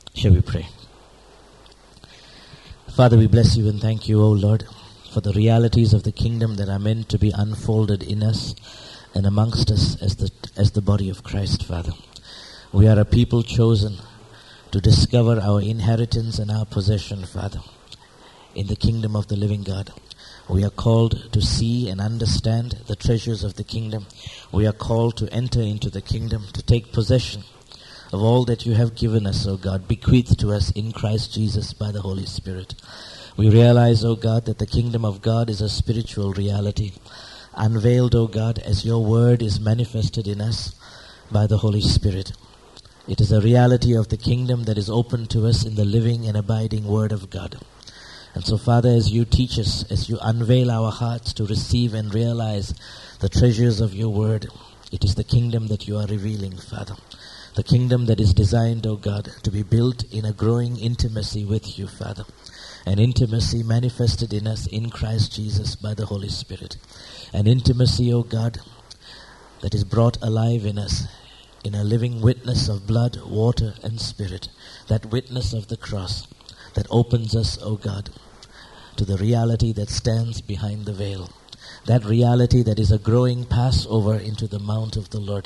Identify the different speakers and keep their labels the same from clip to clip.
Speaker 1: Shall we pray? Father, we bless you and thank you, O Lord, for the realities of the kingdom that are meant to be unfolded in us and amongst us as the body of Christ, Father. We are a people chosen to discover our inheritance and our possession, Father, in the kingdom of the living God. We are called to see and understand the treasures of the kingdom. We are called to enter into the kingdom, to take possession of all that you have given us, O God, bequeathed to us in Christ Jesus by the Holy Spirit. We realize, O God, that the kingdom of God is a spiritual reality, unveiled, O God, as your word is manifested in us by the Holy Spirit. It is a reality of the kingdom that is open to us in the living and abiding word of God. And so, Father, as you teach us, as you unveil our hearts to receive and realize the treasures of your word, it is the kingdom that you are revealing, Father. The kingdom that is designed, O God, to be built in a growing intimacy with you, Father. An intimacy manifested in us in Christ Jesus by the Holy Spirit. An intimacy, O God, that is brought alive in us in a living witness of blood, water, and spirit. That witness of the cross that opens us, O God, to the reality that stands behind the veil. That reality that is a growing Passover into the mount of the Lord,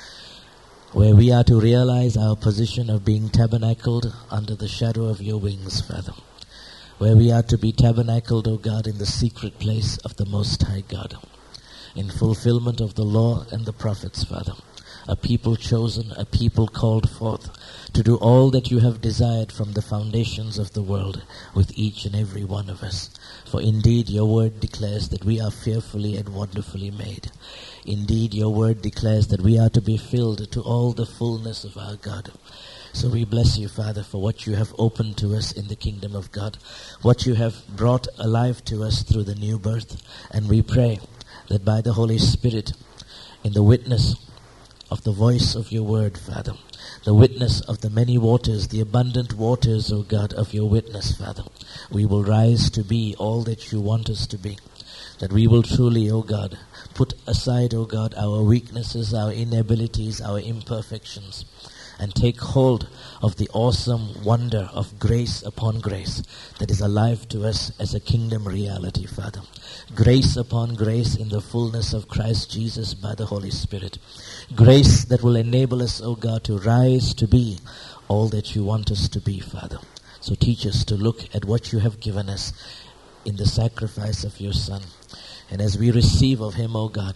Speaker 1: where we are to realize our position of being tabernacled under the shadow of your wings, Father. Where we are to be tabernacled, O God, in the secret place of the Most High God, in fulfillment of the law and the prophets, Father. A people chosen, a people called forth to do all that you have desired from the foundations of the world with each and every one of us. For indeed your word declares that we are fearfully and wonderfully made. Indeed your word declares that we are to be filled to all the fullness of our God. So we bless you, Father, for what you have opened to us in the kingdom of God, what you have brought alive to us through the new birth. And we pray that by the Holy Spirit, in the witness of the voice of your word, Father, the witness of the many waters, the abundant waters, O God, of your witness, Father, we will rise to be all that you want us to be. That we will truly, O God, put aside, O God, our weaknesses, our inabilities, our imperfections, and take hold of the awesome wonder of grace upon grace that is alive to us as a kingdom reality, Father. Grace upon grace in the fullness of Christ Jesus by the Holy Spirit. Grace that will enable us, O God, to rise to be all that you want us to be, Father. So teach us to look at what you have given us in the sacrifice of your Son. And as we receive of him, O God,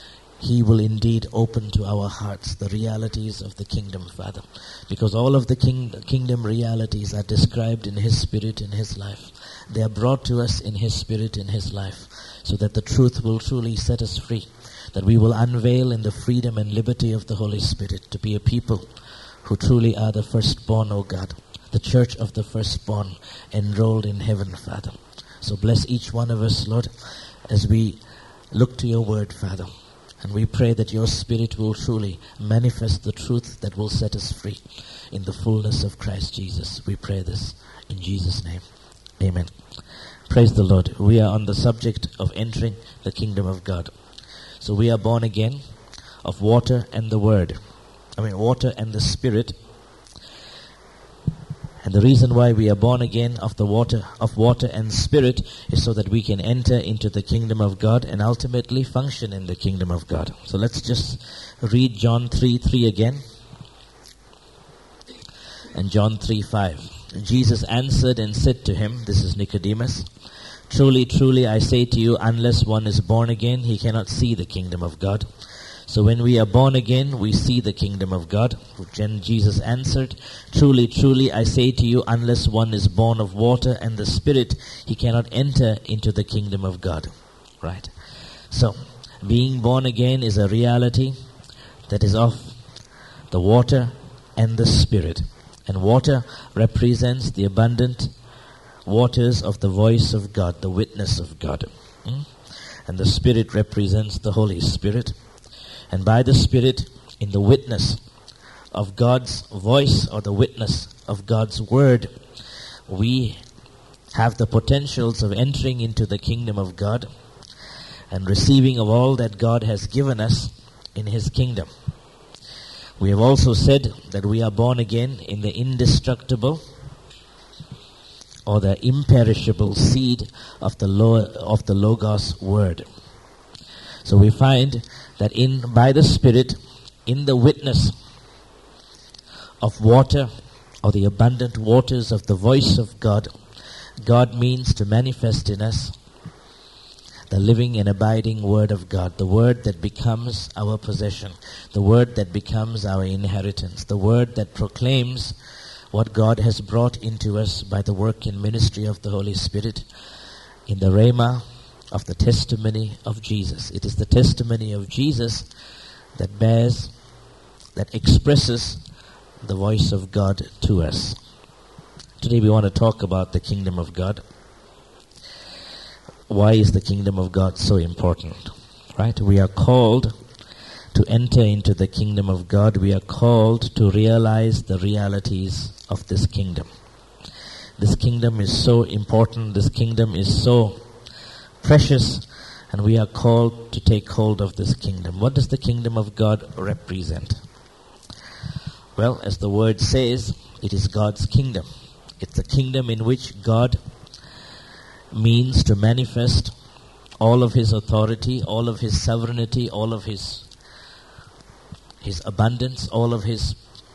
Speaker 1: he will indeed open to our hearts the realities of the kingdom, Father. Because all of the kingdom realities are described in his spirit, in his life. They are brought to us in his spirit, in his life. So that the truth will truly set us free. That we will unveil in the freedom and liberty of the Holy Spirit to be a people who truly are the firstborn, O God. The church of the firstborn enrolled in heaven, Father. So bless each one of us, Lord, as we look to your word, Father. And we pray that your Spirit will truly manifest the truth that will set us free in the fullness of Christ Jesus. We pray this in Jesus' name. Amen. Praise the Lord. We are on the subject of entering the kingdom of God. So we are born again of water and the word. Water and the Spirit. And the reason why we are born again of water and Spirit is so that we can enter into the kingdom of God and ultimately function in the kingdom of God. So let's just read John 3:3 again. And John 3:5. Jesus answered and said to him, this is Nicodemus, "Truly, truly, I say to you, unless one is born again, he cannot see the kingdom of God." So when we are born again, we see the kingdom of God. Jesus answered, "Truly, truly, I say to you, unless one is born of water and the Spirit, he cannot enter into the kingdom of God." Right? So, being born again is a reality that is of the water and the Spirit. And water represents the abundant waters of the voice of God, the witness of God. And the Spirit represents the Holy Spirit. And by the Spirit, in the witness of God's voice or the witness of God's word, we have the potentials of entering into the kingdom of God and receiving of all that God has given us in his kingdom. We have also said that we are born again in the indestructible or the imperishable seed of the Logos word. So we find that by the Spirit, in the witness of water or the abundant waters of the voice of God, God means to manifest in us the living and abiding Word of God, the Word that becomes our possession, the Word that becomes our inheritance, the Word that proclaims what God has brought into us by the work and ministry of the Holy Spirit in the rhema of the testimony of Jesus. It is the testimony of Jesus that expresses the voice of God to us. Today we want to talk about the kingdom of God. Why is the kingdom of God so important? Right? We are called to enter into the kingdom of God. We are called to realize the realities of this kingdom. This kingdom is so important. This kingdom is so precious. And we are called to take hold of this kingdom. What does the kingdom of God represent? Well, as the word says, it is God's kingdom. It's a kingdom in which God means to manifest all of His authority, all of His sovereignty, all of His abundance, all of His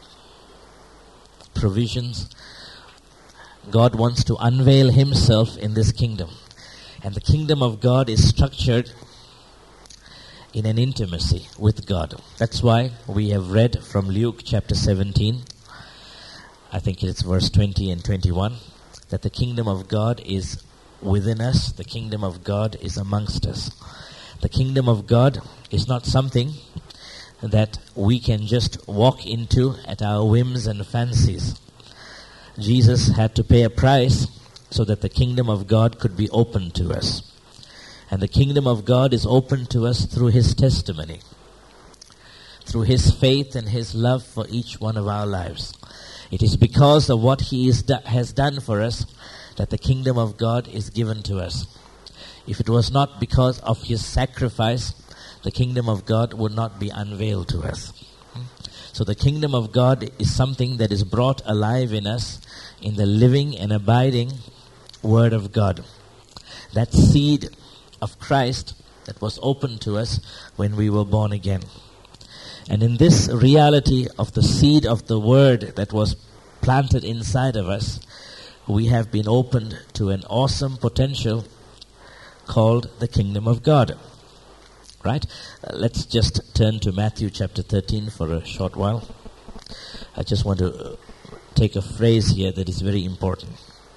Speaker 1: provisions. God wants to unveil Himself in this kingdom. And the kingdom of God is structured in an intimacy with God. That's why we have read from Luke chapter 17, I think it's verse 20 and 21, that the kingdom of God is within us, the kingdom of God is amongst us. The kingdom of God is not something that we can just walk into at our whims and fancies. Jesus had to pay a price so that the kingdom of God could be opened to us. And the kingdom of God is opened to us through His testimony, through His faith and His love for each one of our lives. It is because of what He has done for us that the kingdom of God is given to us. If it was not because of His sacrifice, the kingdom of God would not be unveiled to us. So the kingdom of God is something that is brought alive in us in the living and abiding Word of God. That seed of Christ that was opened to us when we were born again. And in this reality of the seed of the Word that was planted inside of us, we have been opened to an awesome potential called the kingdom of God. Right? Let's just turn to Matthew chapter 13 for a short while. I just want to take a phrase here that is very important.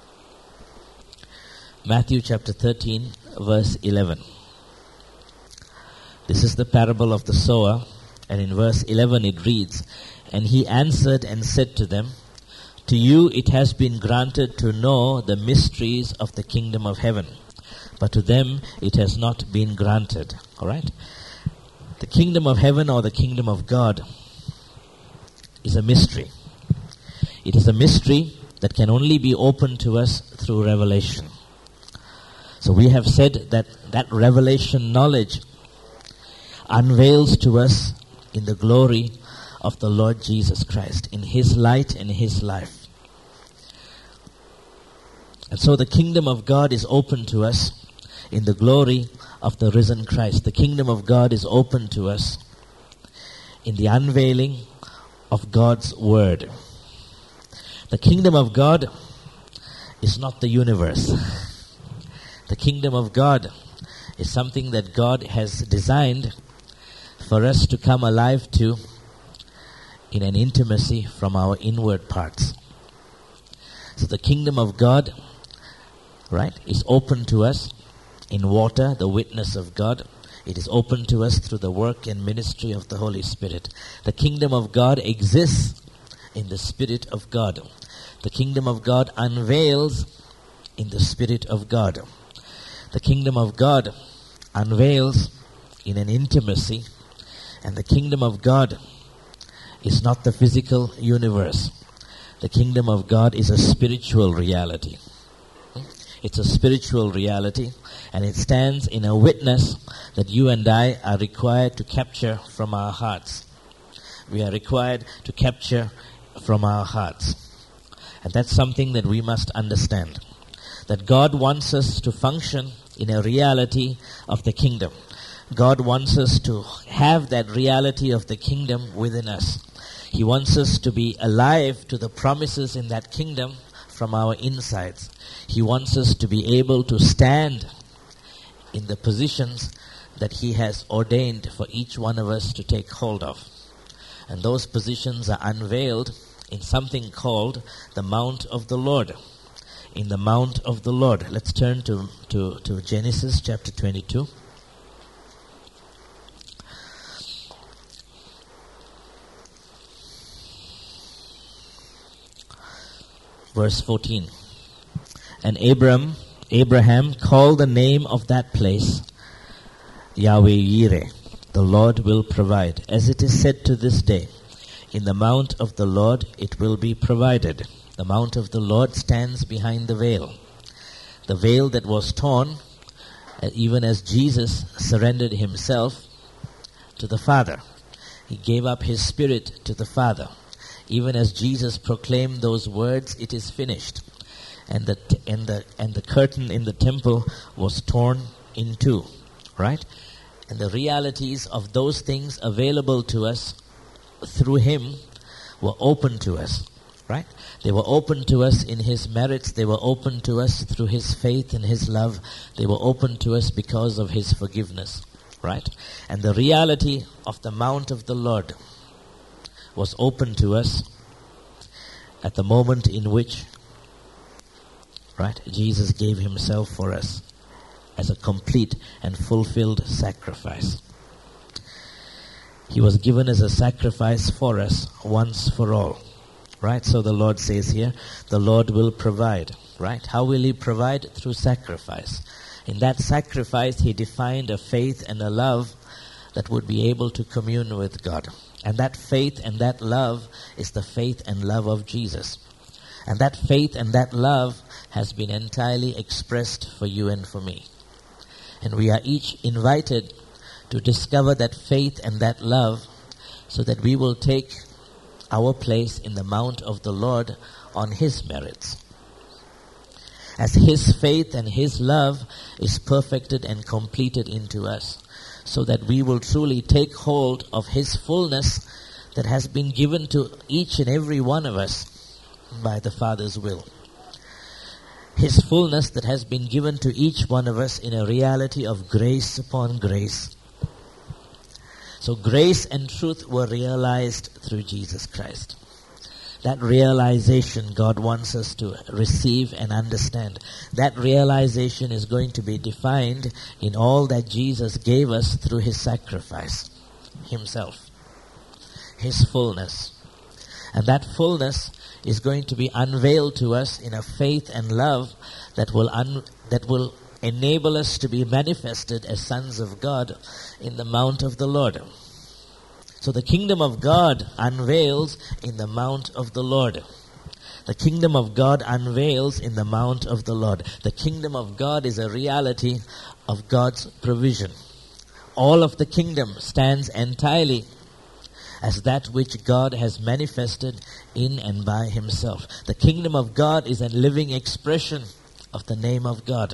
Speaker 1: Matthew chapter 13, verse 11. This is the parable of the sower, and in verse 11 it reads, "And he answered and said to them, To you it has been granted to know the mysteries of the kingdom of heaven, but to them it has not been granted." All right? The kingdom of heaven or the kingdom of God is a mystery. It is a mystery that can only be opened to us through revelation. So we have said that revelation knowledge unveils to us in the glory of the Lord Jesus Christ, in His light and His life. And so the kingdom of God is open to us in the glory of the risen Christ. The kingdom of God is open to us in the unveiling of God's Word. The kingdom of God is not the universe. The kingdom of God is something that God has designed for us to come alive to in an intimacy from our inward parts. So the kingdom of God, right, is open to us in water, the witness of God. It is open to us through the work and ministry of the Holy Spirit. The kingdom of God exists in the Spirit of God. The kingdom of God unveils in the Spirit of God. The kingdom of God unveils in an intimacy, and the kingdom of God is not the physical universe. The kingdom of God is a spiritual reality. It's a spiritual reality, and it stands in a witness that you and I are required to capture from our hearts. We are required to capture from our hearts. And that's something that we must understand. That God wants us to function in a reality of the kingdom. God wants us to have that reality of the kingdom within us. He wants us to be alive to the promises in that kingdom from our insides. He wants us to be able to stand in the positions that He has ordained for each one of us to take hold of. And those positions are unveiled in something called the Mount of the Lord. In the Mount of the Lord. Let's turn to Genesis chapter 22. Verse 14. And Abraham called the name of that place Yahweh Yireh, the Lord will provide. As it is said to this day, in the mount of the Lord it will be provided. The mount of the Lord stands behind the veil. The veil that was torn, even as Jesus surrendered Himself to the Father. He gave up His spirit to the Father. Even as Jesus proclaimed those words, it is finished. And the curtain in the temple was torn in two. Right? And the realities of those things available to us through Him were open to us. Right? They were open to us in His merits. They were open to us through His faith and His love. They were open to us because of His forgiveness. Right? And the reality of the Mount of the Lord was open to us at the moment in which, right, Jesus gave Himself for us as a complete and fulfilled sacrifice. He was given as a sacrifice for us once for all. Right? So the Lord says here, the Lord will provide. Right? How will He provide? Through sacrifice. In that sacrifice, He defined a faith and a love that would be able to commune with God. And that faith and that love is the faith and love of Jesus. And that faith and that love has been entirely expressed for you and for me. And we are each invited to discover that faith and that love so that we will take our place in the mount of the Lord on His merits. As His faith and His love is perfected and completed into us, so that we will truly take hold of His fullness that has been given to each and every one of us by the Father's will. His fullness that has been given to each one of us in a reality of grace upon grace. So grace and truth were realized through Jesus Christ. That realization God wants us to receive and understand. That realization is going to be defined in all that Jesus gave us through His sacrifice, Himself, His fullness. And that fullness is going to be unveiled to us in a faith and love that will enable us to be manifested as sons of God in the mount of the Lord. So the kingdom of God unveils in the mount of the Lord. The kingdom of God unveils in the mount of the Lord. The kingdom of God is a reality of God's provision. All of the kingdom stands entirely as that which God has manifested in and by Himself. The kingdom of God is a living expression of the name of God.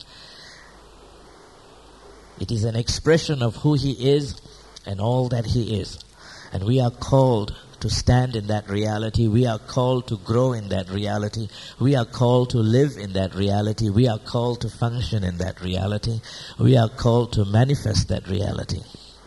Speaker 1: It is an expression of who He is and all that He is. And we are called to stand in that reality. We are called to grow in that reality. We are called to live in that reality. We are called to function in that reality. We are called to manifest that reality.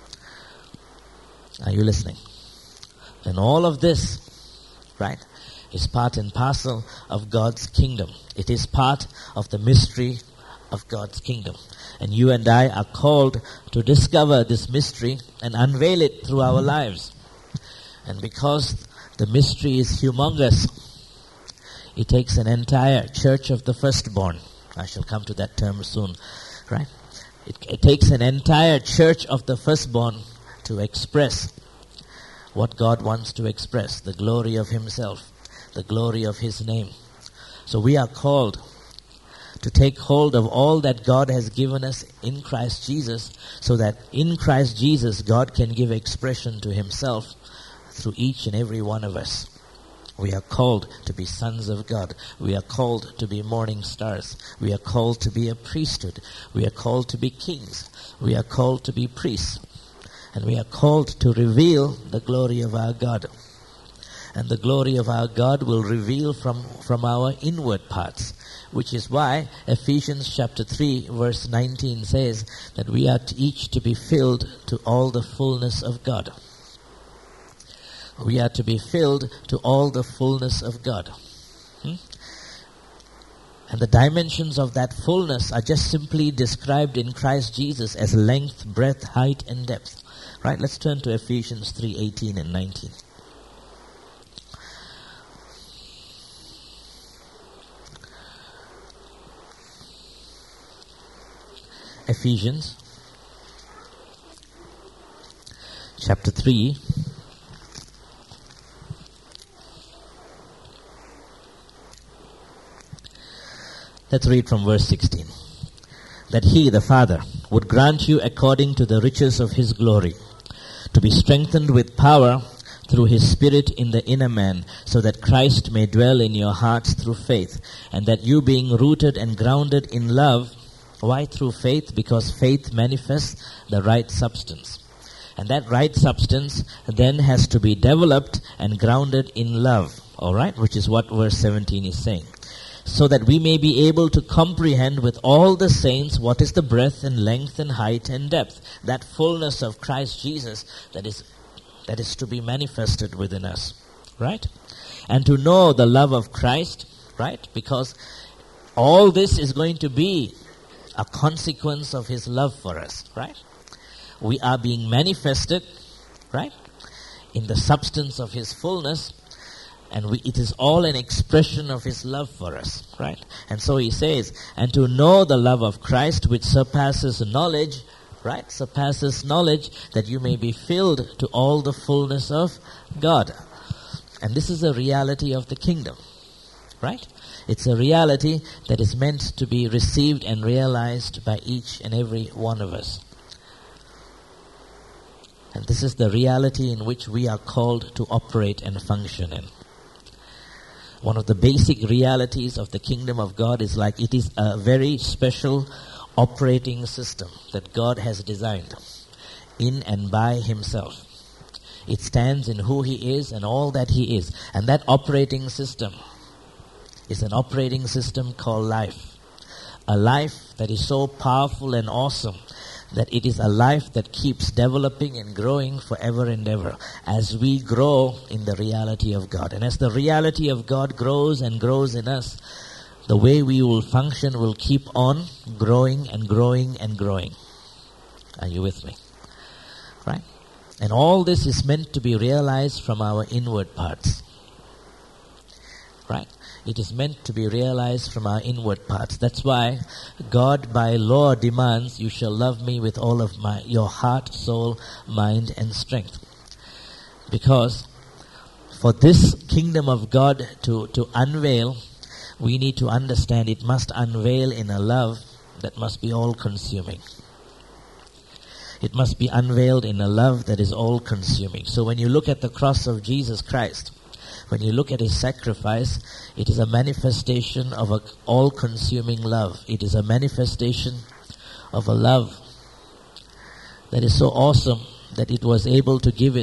Speaker 1: Are you listening? And all of this, right, is part and parcel of God's kingdom. It is part of the mystery of God's kingdom. And you and I are called to discover this mystery and unveil it through our lives. And because the mystery is humongous, it takes an entire church of the firstborn. I shall come to that term soon, right? It takes an entire church of the firstborn to express what God wants to express, the glory of Himself, the glory of His name. So we are called to take hold of all that God has given us in Christ Jesus, so that in Christ Jesus God can give expression to Himself through each and every one of us. We are called to be sons of God. We are called to be morning stars. We are called to be a priesthood. We are called to be kings. We are called to be priests. And we are called to reveal the glory of our God. And the glory of our God will reveal from our inward parts. Which is why Ephesians chapter 3 verse 19 says that we are each to be filled to all the fullness of God. We are to be filled to all the fullness of God. And the dimensions of that fullness are just simply described in Christ Jesus as length, breadth, height, and depth. Right? Let's turn to Ephesians 3:18 and 19. Ephesians chapter 3 let's read from verse 16. That he, the Father, would grant you according to the riches of his glory, to be strengthened with power through his Spirit in the inner man, so that Christ may dwell in your hearts through faith, and that you being rooted and grounded in love. Why through faith? Because faith manifests the right substance. And that right substance then has to be developed and grounded in love. Alright? Which is what verse 17 is saying. So that we may be able to comprehend with all the saints what is the breadth and length and height and depth. That fullness of Christ Jesus that is to be manifested within us. Right? And to know the love of Christ. Right? Because all this is going to be a consequence of his love for us, right? We are being manifested, right, in the substance of his fullness, and it is all an expression of his love for us, right? And so he says, and to know the love of Christ which surpasses knowledge, right? Surpasses knowledge, that you may be filled to all the fullness of God. And this is a reality of the kingdom, right? It's a reality that is meant to be received and realized by each and every one of us. And this is the reality in which we are called to operate and function in. One of the basic realities of the kingdom of God is like it is a very special operating system that God has designed in and by himself. It stands in who he is and all that he is. And that operating system is an operating system called life. A life that is so powerful and awesome that it is a life that keeps developing and growing forever and ever as we grow in the reality of God. And as the reality of God grows and grows in us, the way we will function will keep on growing and growing and growing. Are you with me? Right? And all this is meant to be realized from our inward parts. Right? It is meant to be realized from our inward parts. That's why God by law demands, you shall love me with all of your heart, soul, mind, and strength. Because for this kingdom of God to unveil, we need to understand it must unveil in a love that must be all-consuming. It must be unveiled in a love that is all-consuming. So when you look at the cross of Jesus Christ, when you look at his sacrifice, it is a manifestation of an all-consuming love. It is a manifestation of a love that is so awesome that it was able to give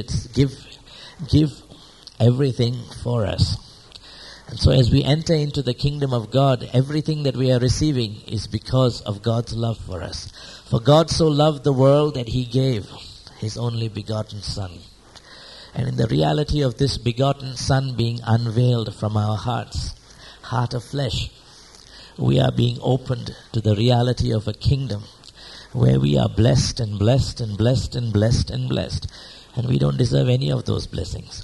Speaker 1: everything for us. And so as we enter into the kingdom of God, everything that we are receiving is because of God's love for us. For God so loved the world that he gave his only begotten Son. And in the reality of this begotten Son being unveiled from our hearts, heart of flesh, we are being opened to the reality of a kingdom where we are blessed and blessed and blessed and blessed and blessed. And we don't deserve any of those blessings.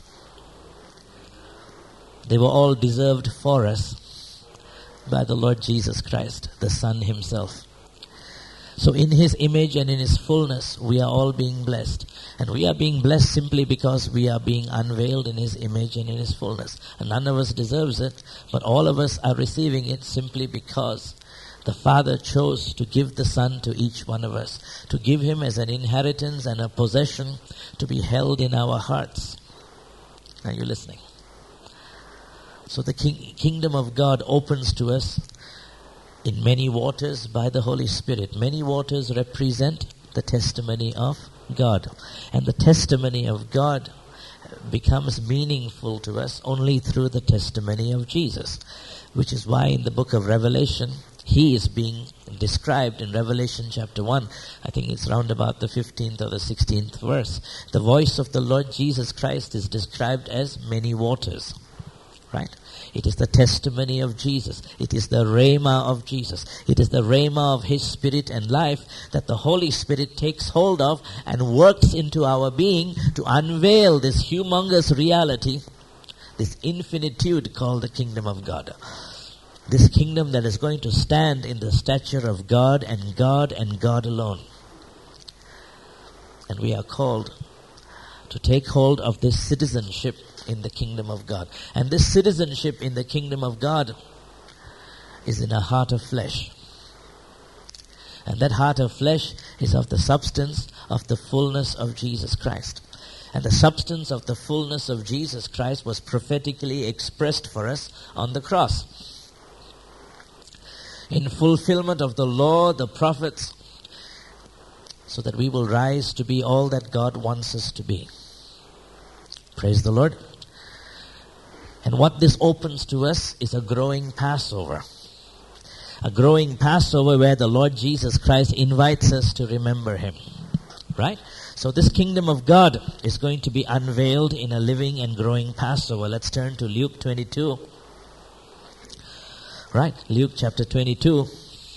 Speaker 1: They were all deserved for us by the Lord Jesus Christ, the Son himself. So in his image and in his fullness, we are all being blessed. And we are being blessed simply because we are being unveiled in his image and in his fullness. And none of us deserves it, but all of us are receiving it simply because the Father chose to give the Son to each one of us, to give him as an inheritance and a possession to be held in our hearts. Are you listening? So the kingdom of God opens to us in many waters by the Holy Spirit. Many waters represent the testimony of God. And the testimony of God becomes meaningful to us only through the testimony of Jesus. Which is why in the book of Revelation, He is being described in Revelation chapter 1. I think it's round about the 15th or the 16th verse. The voice of the Lord Jesus Christ is described as many waters. Right? It is the testimony of Jesus. It is the rhema of Jesus. It is the rhema of His Spirit and life that the Holy Spirit takes hold of and works into our being to unveil this humongous reality, this infinitude called the kingdom of God. This kingdom that is going to stand in the stature of God and God and God alone. And we are called to take hold of this citizenship in the kingdom of God. And this citizenship in the kingdom of God is in a heart of flesh. And that heart of flesh is of the substance of the fullness of Jesus Christ. And the substance of the fullness of Jesus Christ was prophetically expressed for us on the cross. In fulfillment of the law, the prophets, so that we will rise to be all that God wants us to be. Praise the Lord. And what this opens to us is a growing Passover. A growing Passover where the Lord Jesus Christ invites us to remember Him. Right? So this kingdom of God is going to be unveiled in a living and growing Passover. Let's turn to Luke 22. Right? Luke chapter 22.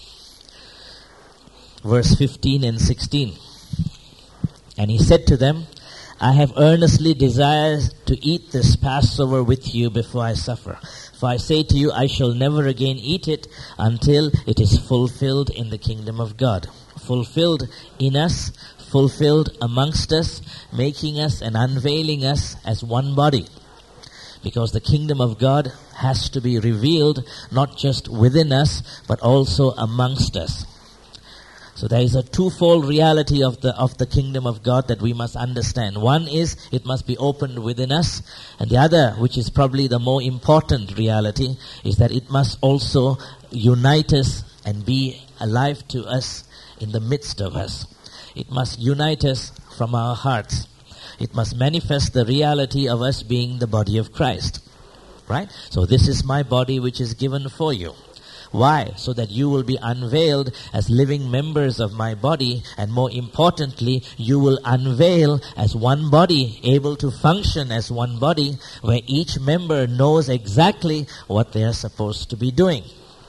Speaker 1: Verse 15 and 16. And He said to them, I have earnestly desired to eat this Passover with you before I suffer. For I say to you, I shall never again eat it until it is fulfilled in the kingdom of God. Fulfilled in us, fulfilled amongst us, making us and unveiling us as one body. Because the kingdom of God has to be revealed not just within us, but also amongst us. So there is a twofold reality of the kingdom of God that we must understand. One is it must be opened within us. And the other, which is probably the more important reality, is that it must also unite us and be alive to us in the midst of us. It must unite us from our hearts. It must manifest the reality of us being the body of Christ. Right? So this is my body which is given for you. Why? So that you will be unveiled as living members of my body, and more importantly, you will unveil as one body, able to function as one body, where each member knows exactly what they are supposed to be doing.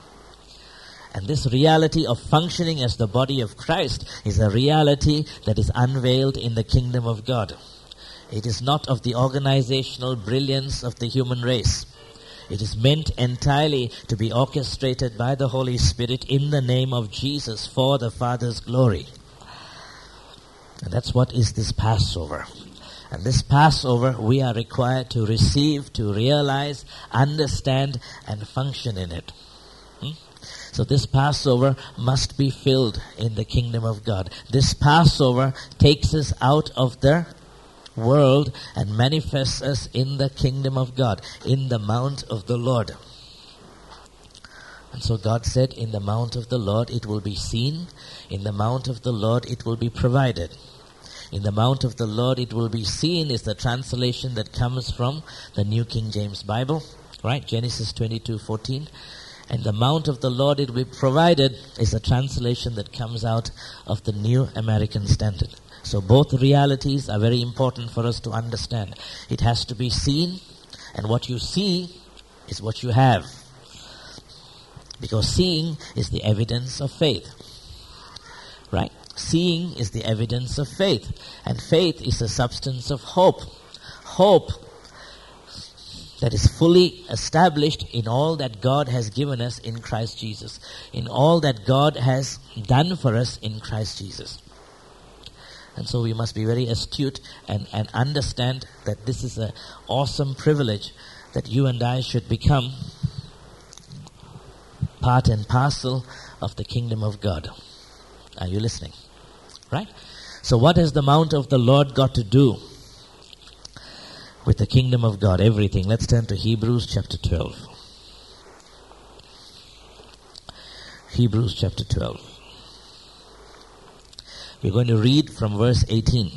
Speaker 1: And this reality of functioning as the body of Christ is a reality that is unveiled in the kingdom of God. It is not of the organizational brilliance of the human race. It is meant entirely to be orchestrated by the Holy Spirit in the name of Jesus for the Father's glory. And that's what is this Passover. And this Passover we are required to receive, to realize, understand, and function in it. So this Passover must be filled in the kingdom of God. This Passover takes us out of the world and manifests us in the kingdom of God, in the mount of the Lord. And so God said, in the mount of the Lord it will be seen, in the mount of the Lord it will be provided. In the mount of the Lord it will be seen is the translation that comes from the New King James Bible, right? Genesis 22:14. And the mount of the Lord it will be provided is a translation that comes out of the New American Standard. So both realities are very important for us to understand. It has to be seen, and what you see is what you have. Because seeing is the evidence of faith. Right? Seeing is the evidence of faith. And faith is the substance of hope. Hope that is fully established in all that God has given us in Christ Jesus. In all that God has done for us in Christ Jesus. And so we must be very astute and understand that this is an awesome privilege that you and I should become part and parcel of the kingdom of God. Are you listening? Right? So what has the mount of the Lord got to do with the kingdom of God, everything. Let's turn to Hebrews chapter 12. Hebrews chapter 12. We're going to read from verse 18.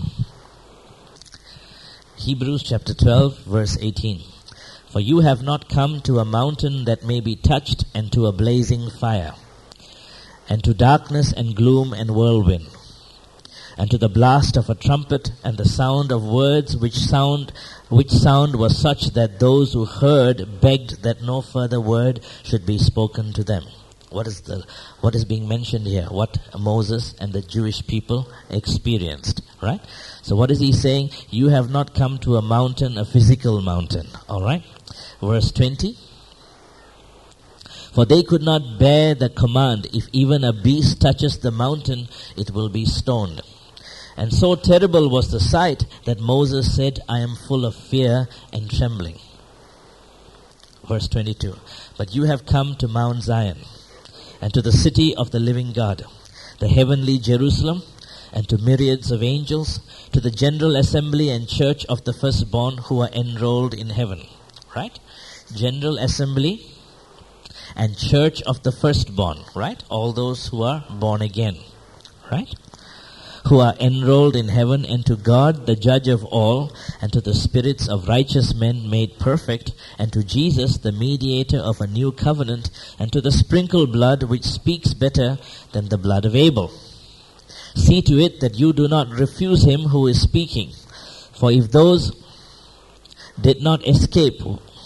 Speaker 1: Hebrews chapter 12, verse 18. For you have not come to a mountain that may be touched, and to a blazing fire, and to darkness and gloom and whirlwind, and to the blast of a trumpet and the sound of words, which sound was such that those who heard begged that no further word should be spoken to them. What is being mentioned here? What Moses and the Jewish people experienced, right? So what is he saying? You have not come to a mountain, a physical mountain, all right? Verse 20. For they could not bear the command, if even a beast touches the mountain, it will be stoned. And so terrible was the sight that Moses said, I am full of fear and trembling. Verse 22. But you have come to Mount Zion, and to the city of the living God, the heavenly Jerusalem, and to myriads of angels, to the general assembly and church of the firstborn who are enrolled in heaven. Right? General assembly and church of the firstborn. Right? All those who are born again. Right? Who are enrolled in heaven, and to God, the judge of all, and to the spirits of righteous men made perfect, and to Jesus, the mediator of a new covenant, and to the sprinkled blood which speaks better than the blood of Abel. See to it that you do not refuse him who is speaking. For if those did not escape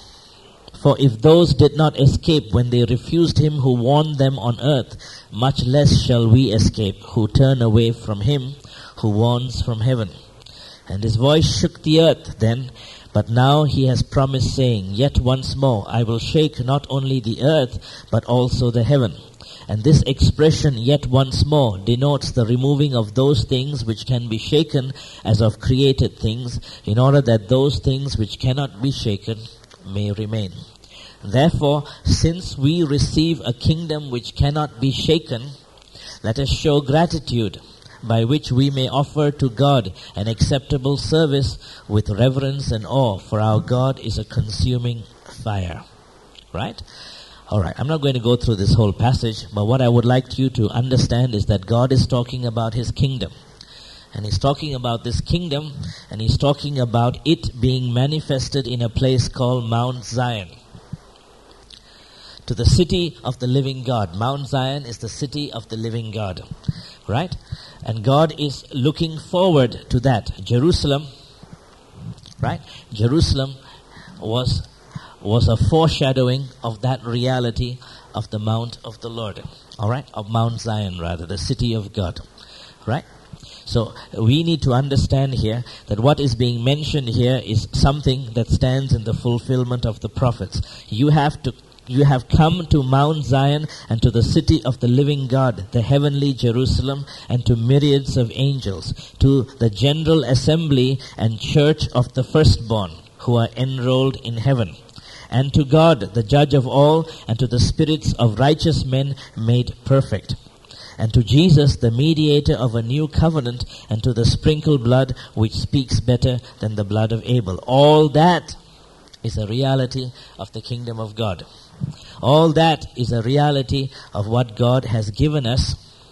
Speaker 1: when they refused him who warned them on earth, much less shall we escape who turn away from him who warns from heaven. And his voice shook the earth then, but now he has promised, saying, Yet once more I will shake not only the earth, but also the heaven. And this expression, yet once more, denotes the removing of those things which can be shaken as of created things, in order that those things which cannot be shaken may remain. Therefore, since we receive a kingdom which cannot be shaken, let us show gratitude, by which we may offer to God an acceptable service with reverence and awe, for our God is a consuming fire. Right? Alright, I'm not going to go through this whole passage, but what I would like you to understand is that God is talking about his kingdom. And he's talking about this kingdom, and he's talking about it being manifested in a place called Mount Zion. To the city of the living God. Mount Zion is the city of the living God. Right? And God is looking forward to that. Jerusalem, right? Jerusalem was a foreshadowing of that reality of the Mount of the Lord. Alright? Of Mount Zion rather, the city of God. Right? So we need to understand here that what is being mentioned here is something that stands in the fulfillment of the prophets. You have come to Mount Zion and to the city of the living God, the heavenly Jerusalem, and to myriads of angels, to the general assembly and church of the firstborn who are enrolled in heaven, and to God, the judge of all, and to the spirits of righteous men made perfect, and to Jesus, the mediator of a new covenant, and to the sprinkled blood which speaks better than the blood of Abel. All that is a reality of the kingdom of God. All that is a reality of what God has given us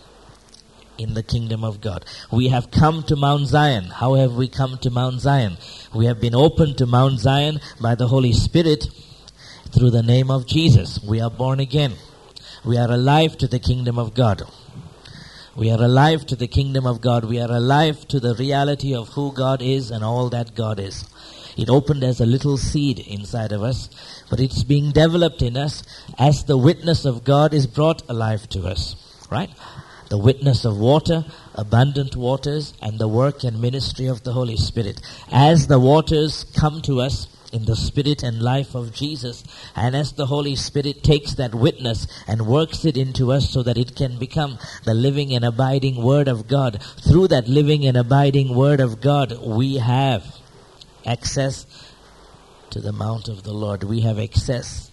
Speaker 1: in the kingdom of God. We have come to Mount Zion. How have we come to Mount Zion? We have been opened to Mount Zion by the Holy Spirit through the name of Jesus. We are born again. We are alive to the kingdom of God. We are alive to the kingdom of God. We are alive to the reality of who God is and all that God is. It opened as a little seed inside of us, but it's being developed in us as the witness of God is brought alive to us, right? The witness of water, abundant waters, and the work and ministry of the Holy Spirit. As the waters come to us in the spirit and life of Jesus, and as the Holy Spirit takes that witness and works it into us so that it can become the living and abiding Word of God, through that living and abiding Word of God, we have access to the mount of the Lord. We have access,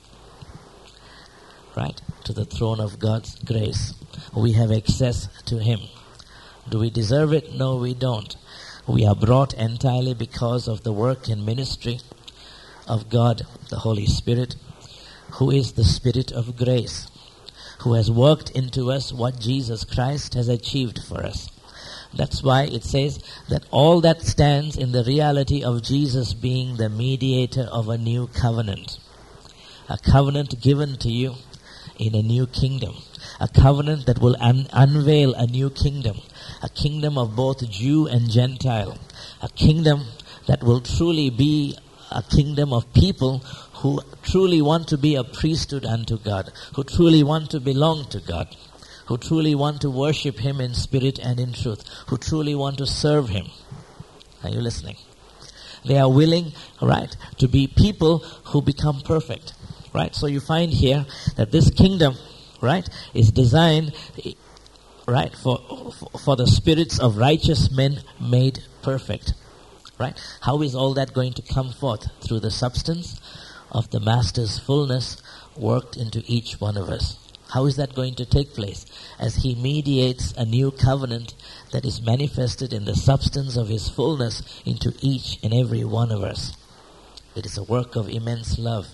Speaker 1: right, to the throne of God's grace. We have access to Him. Do we deserve it? No, we don't. We are brought entirely because of the work and ministry of God, the Holy Spirit, who is the Spirit of grace, who has worked into us what Jesus Christ has achieved for us. That's why it says that all that stands in the reality of Jesus being the mediator of a new covenant. A covenant given to you in a new kingdom. A covenant that will unveil a new kingdom. A kingdom of both Jew and Gentile. A kingdom that will truly be a kingdom of people who truly want to be a priesthood unto God. Who truly want to belong to God. Who truly want to worship Him in spirit and in truth. Who truly want to serve Him. Are you listening? They are willing, right, to be people who become perfect. Right? So you find here that this kingdom, right, is designed, right, for the spirits of righteous men made perfect. Right? How is all that going to come forth? Through the substance of the Master's fullness worked into each one of us. How is that going to take place? As He mediates a new covenant that is manifested in the substance of His fullness into each and every one of us. It is a work of immense love.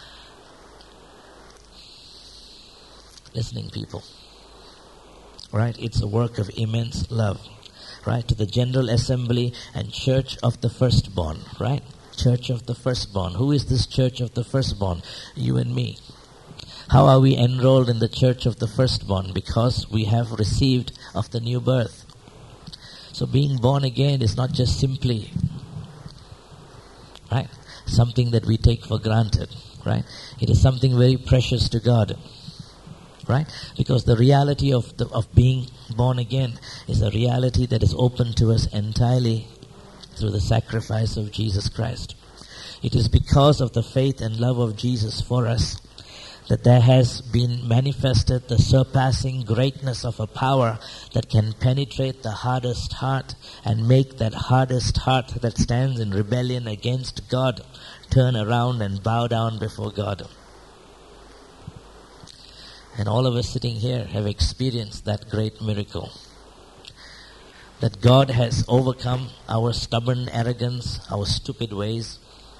Speaker 1: Listening people. Right? It's a work of immense love. Right? To the General Assembly and Church of the Firstborn. Right? Church of the Firstborn. Who is this Church of the Firstborn? You and me. How are we enrolled in the Church of the Firstborn? Because we have received of the new birth. So being born again is not just simply, right, something that we take for granted. Right? It is something very precious to God. Right? Because the reality of being born again is a reality that is open to us entirely through the sacrifice of Jesus Christ. It is because of the faith and love of Jesus for us that there has been manifested the surpassing greatness of a power that can penetrate the hardest heart and make that hardest heart that stands in rebellion against God turn around and bow down before God. And all of us sitting here have experienced that great miracle. That God has overcome our stubborn arrogance, our stupid ways,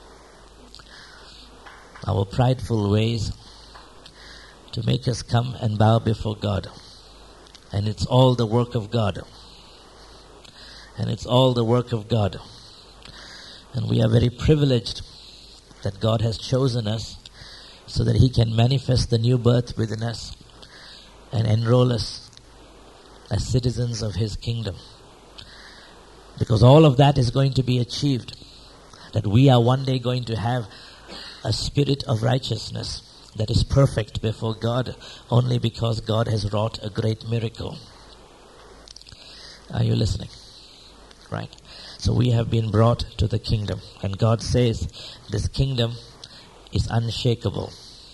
Speaker 1: our prideful ways, to make us come and bow before God. And it's all the work of God. And it's all the work of God. And we are very privileged that God has chosen us so that He can manifest the new birth within us and enroll us as citizens of His kingdom. Because all of that is going to be achieved. That we are one day going to have a spirit of righteousness that is perfect before God only because God has wrought a great miracle. Are you listening? Right? So we have been brought to the kingdom. And God says this kingdom is unshakable.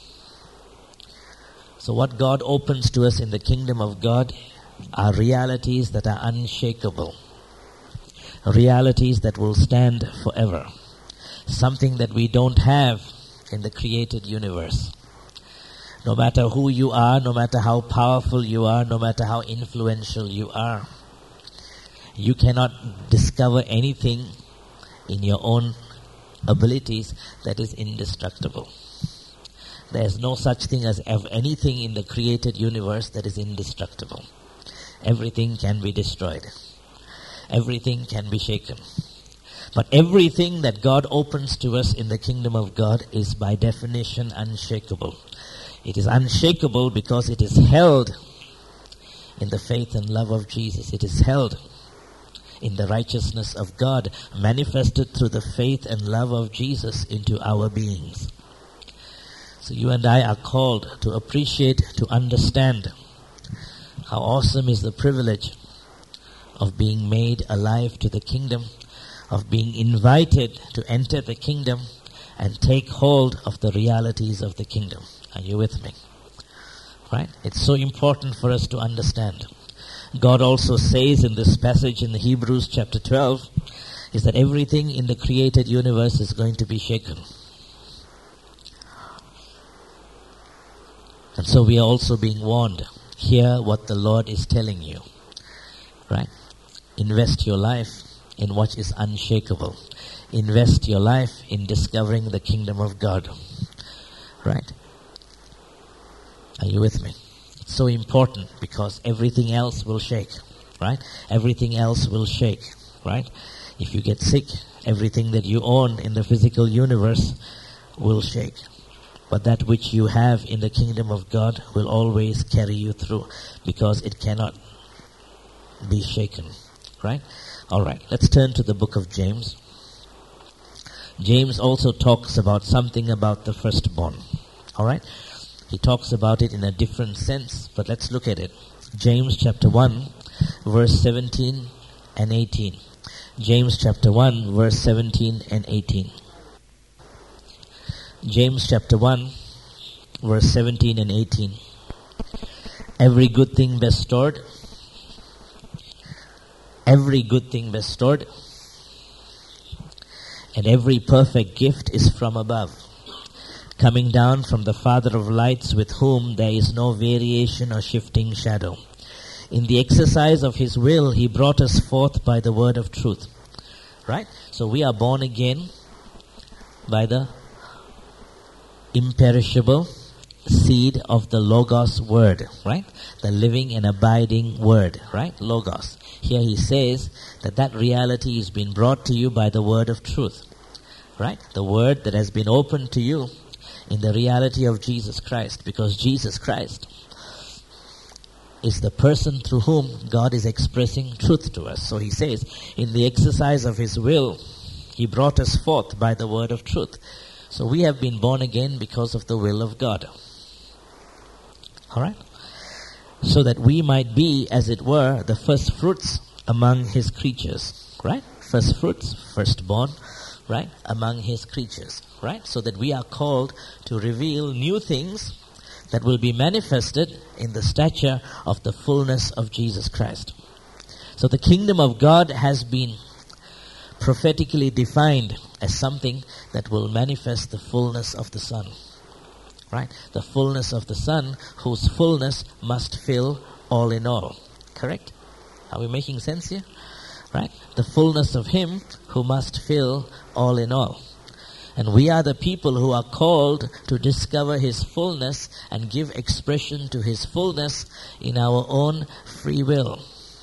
Speaker 1: So what God opens to us in the kingdom of God are realities that are unshakable. Realities that will stand forever. Something that we don't have in the created universe. No matter who you are, no matter how powerful you are, no matter how influential you are, you cannot discover anything in your own abilities that is indestructible. There is no such thing as anything in the created universe that is indestructible. Everything can be destroyed. Everything can be shaken. But everything that God opens to us in the kingdom of God is by definition unshakable. It is unshakable because it is held in the faith and love of Jesus. It is held in the righteousness of God, manifested through the faith and love of Jesus into our beings. So you and I are called to appreciate, to understand how awesome is the privilege of being made alive to the kingdom, of being invited to enter the kingdom and take hold of the realities of the kingdom. Are you with me? Right? It's so important for us to understand. God also says in this passage in the Hebrews chapter 12 is that everything in the created universe is going to be shaken. And so we are also being warned. Hear what the Lord is telling you. Right? Invest your life in what is unshakable. Invest your life in discovering the kingdom of God. Right? Are you with me? It's so important because everything else will shake. Right? Everything else will shake. Right? If you get sick, everything that you own in the physical universe will shake. But that which you have in the kingdom of God will always carry you through because it cannot be shaken. Right? Alright, let's turn to the book of James. James also talks about something about the firstborn. Alright? He talks about it in a different sense, but let's look at it. James chapter 1, verse 17 and 18. James chapter 1, verse 17 and 18. James chapter 1, verse 17 and 18. Every good thing bestowed, and every perfect gift is from above, coming down from the Father of lights, with whom there is no variation or shifting shadow. In the exercise of His will, He brought us forth by the word of truth. Right? So we are born again by the imperishable seed of the Logos word, right? The living and abiding word, right? Logos. Here he says that reality is being brought to you by the word of truth, right? The word that has been opened to you in the reality of Jesus Christ, because Jesus Christ is the person through whom God is expressing truth to us. So he says, in the exercise of His will, He brought us forth by the word of truth. So we have been born again because of the will of God. Alright? So that we might be, as it were, the first fruits among His creatures. Right? First fruits, firstborn, right? Among His creatures. Right? So that we are called to reveal new things that will be manifested in the stature of the fullness of Jesus Christ. So the kingdom of God has been prophetically defined as something that will manifest the fullness of the Son. Right? The fullness of the Son, whose fullness must fill all in all. Correct? Are we making sense here? Right? The fullness of Him who must fill all in all. And we are the people who are called to discover His fullness and give expression to His fullness in our own free will.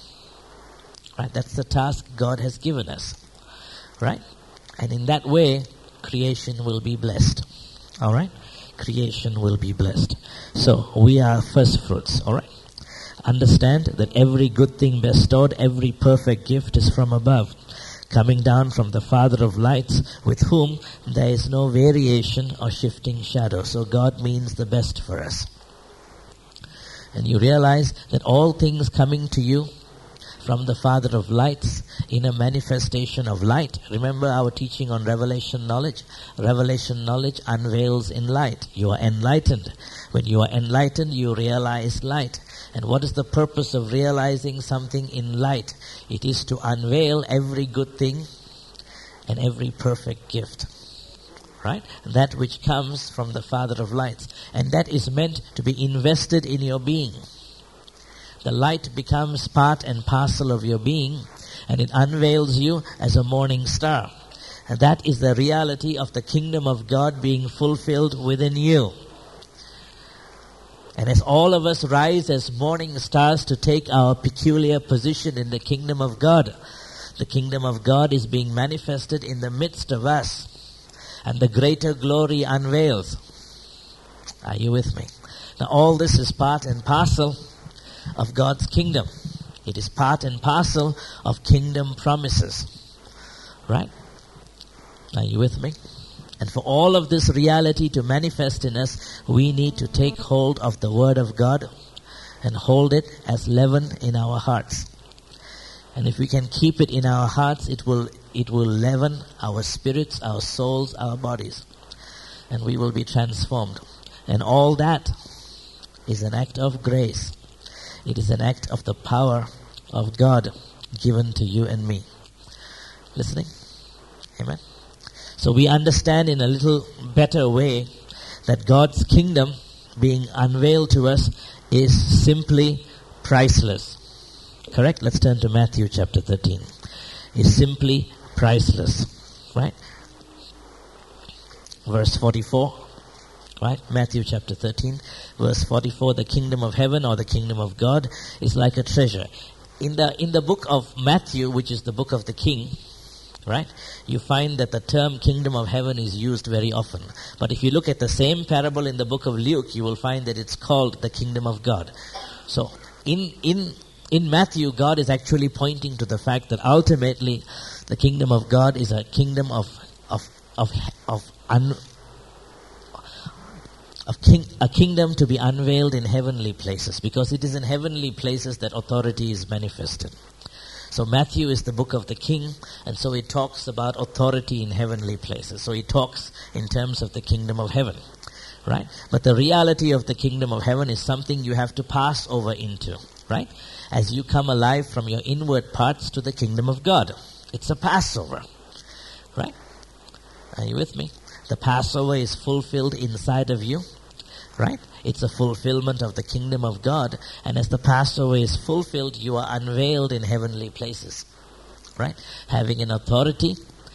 Speaker 1: Right? That's the task God has given us. Right? And in that way, creation will be blessed. Alright? Creation will be blessed. So, we are first fruits. Alright? Understand that every good thing bestowed, every perfect gift is from above, coming down from the Father of lights, with whom there is no variation or shifting shadow. So God means the best for us. And you realize that all things coming to you from the Father of lights in a manifestation of light. Remember our teaching on revelation knowledge? Revelation knowledge unveils in light. You are enlightened. When you are enlightened, you realize light. And what is the purpose of realizing something in light? It is to unveil every good thing and every perfect gift. Right? That which comes from the Father of lights. And that is meant to be invested in your being. The light becomes part and parcel of your being, and it unveils you as a morning star. And that is the reality of the kingdom of God being fulfilled within you. And as all of us rise as morning stars to take our peculiar position in the kingdom of God, the kingdom of God is being manifested in the midst of us, and the greater glory unveils. Are you with me? Now all this is part and parcel of God's kingdom. It is part and parcel of kingdom promises. Right? Are you with me? And for all of this reality to manifest in us, we need to take hold of the Word of God and hold it as leaven in our hearts. And if we can keep it in our hearts, it will leaven our spirits, our souls, our bodies. And we will be transformed. And all that is an act of grace. It is an act of the power of God given to you and me. Listening? Amen. So we understand in a little better way that God's kingdom being unveiled to us is simply priceless. Correct? Let's turn to Matthew chapter 13. is simply priceless. Right? Verse 44. Right? Matthew chapter 13, verse 44, the kingdom of heaven or the kingdom of God is like a treasure. In the book of Matthew, which is the book of the king, right, you find that the term kingdom of heaven is used very often. But if you look at the same parable in the book of Luke, you will find that it's called the kingdom of God. So in Matthew, God is actually pointing to the fact that ultimately the kingdom of God is a kingdom a kingdom to be unveiled in heavenly places, because it is in heavenly places that authority is manifested. So Matthew is the book of the king, and so it talks about authority in heavenly places. So it talks in terms of the kingdom of heaven, right? But the reality of the kingdom of heaven is something you have to pass over into, right? As you come alive from your inward parts to the kingdom of God. It's a Passover, right? Are you with me? The Passover is fulfilled inside of you, right? It's a fulfillment of the kingdom of God. And as the Passover is fulfilled, you are unveiled in heavenly places, right? Having an authority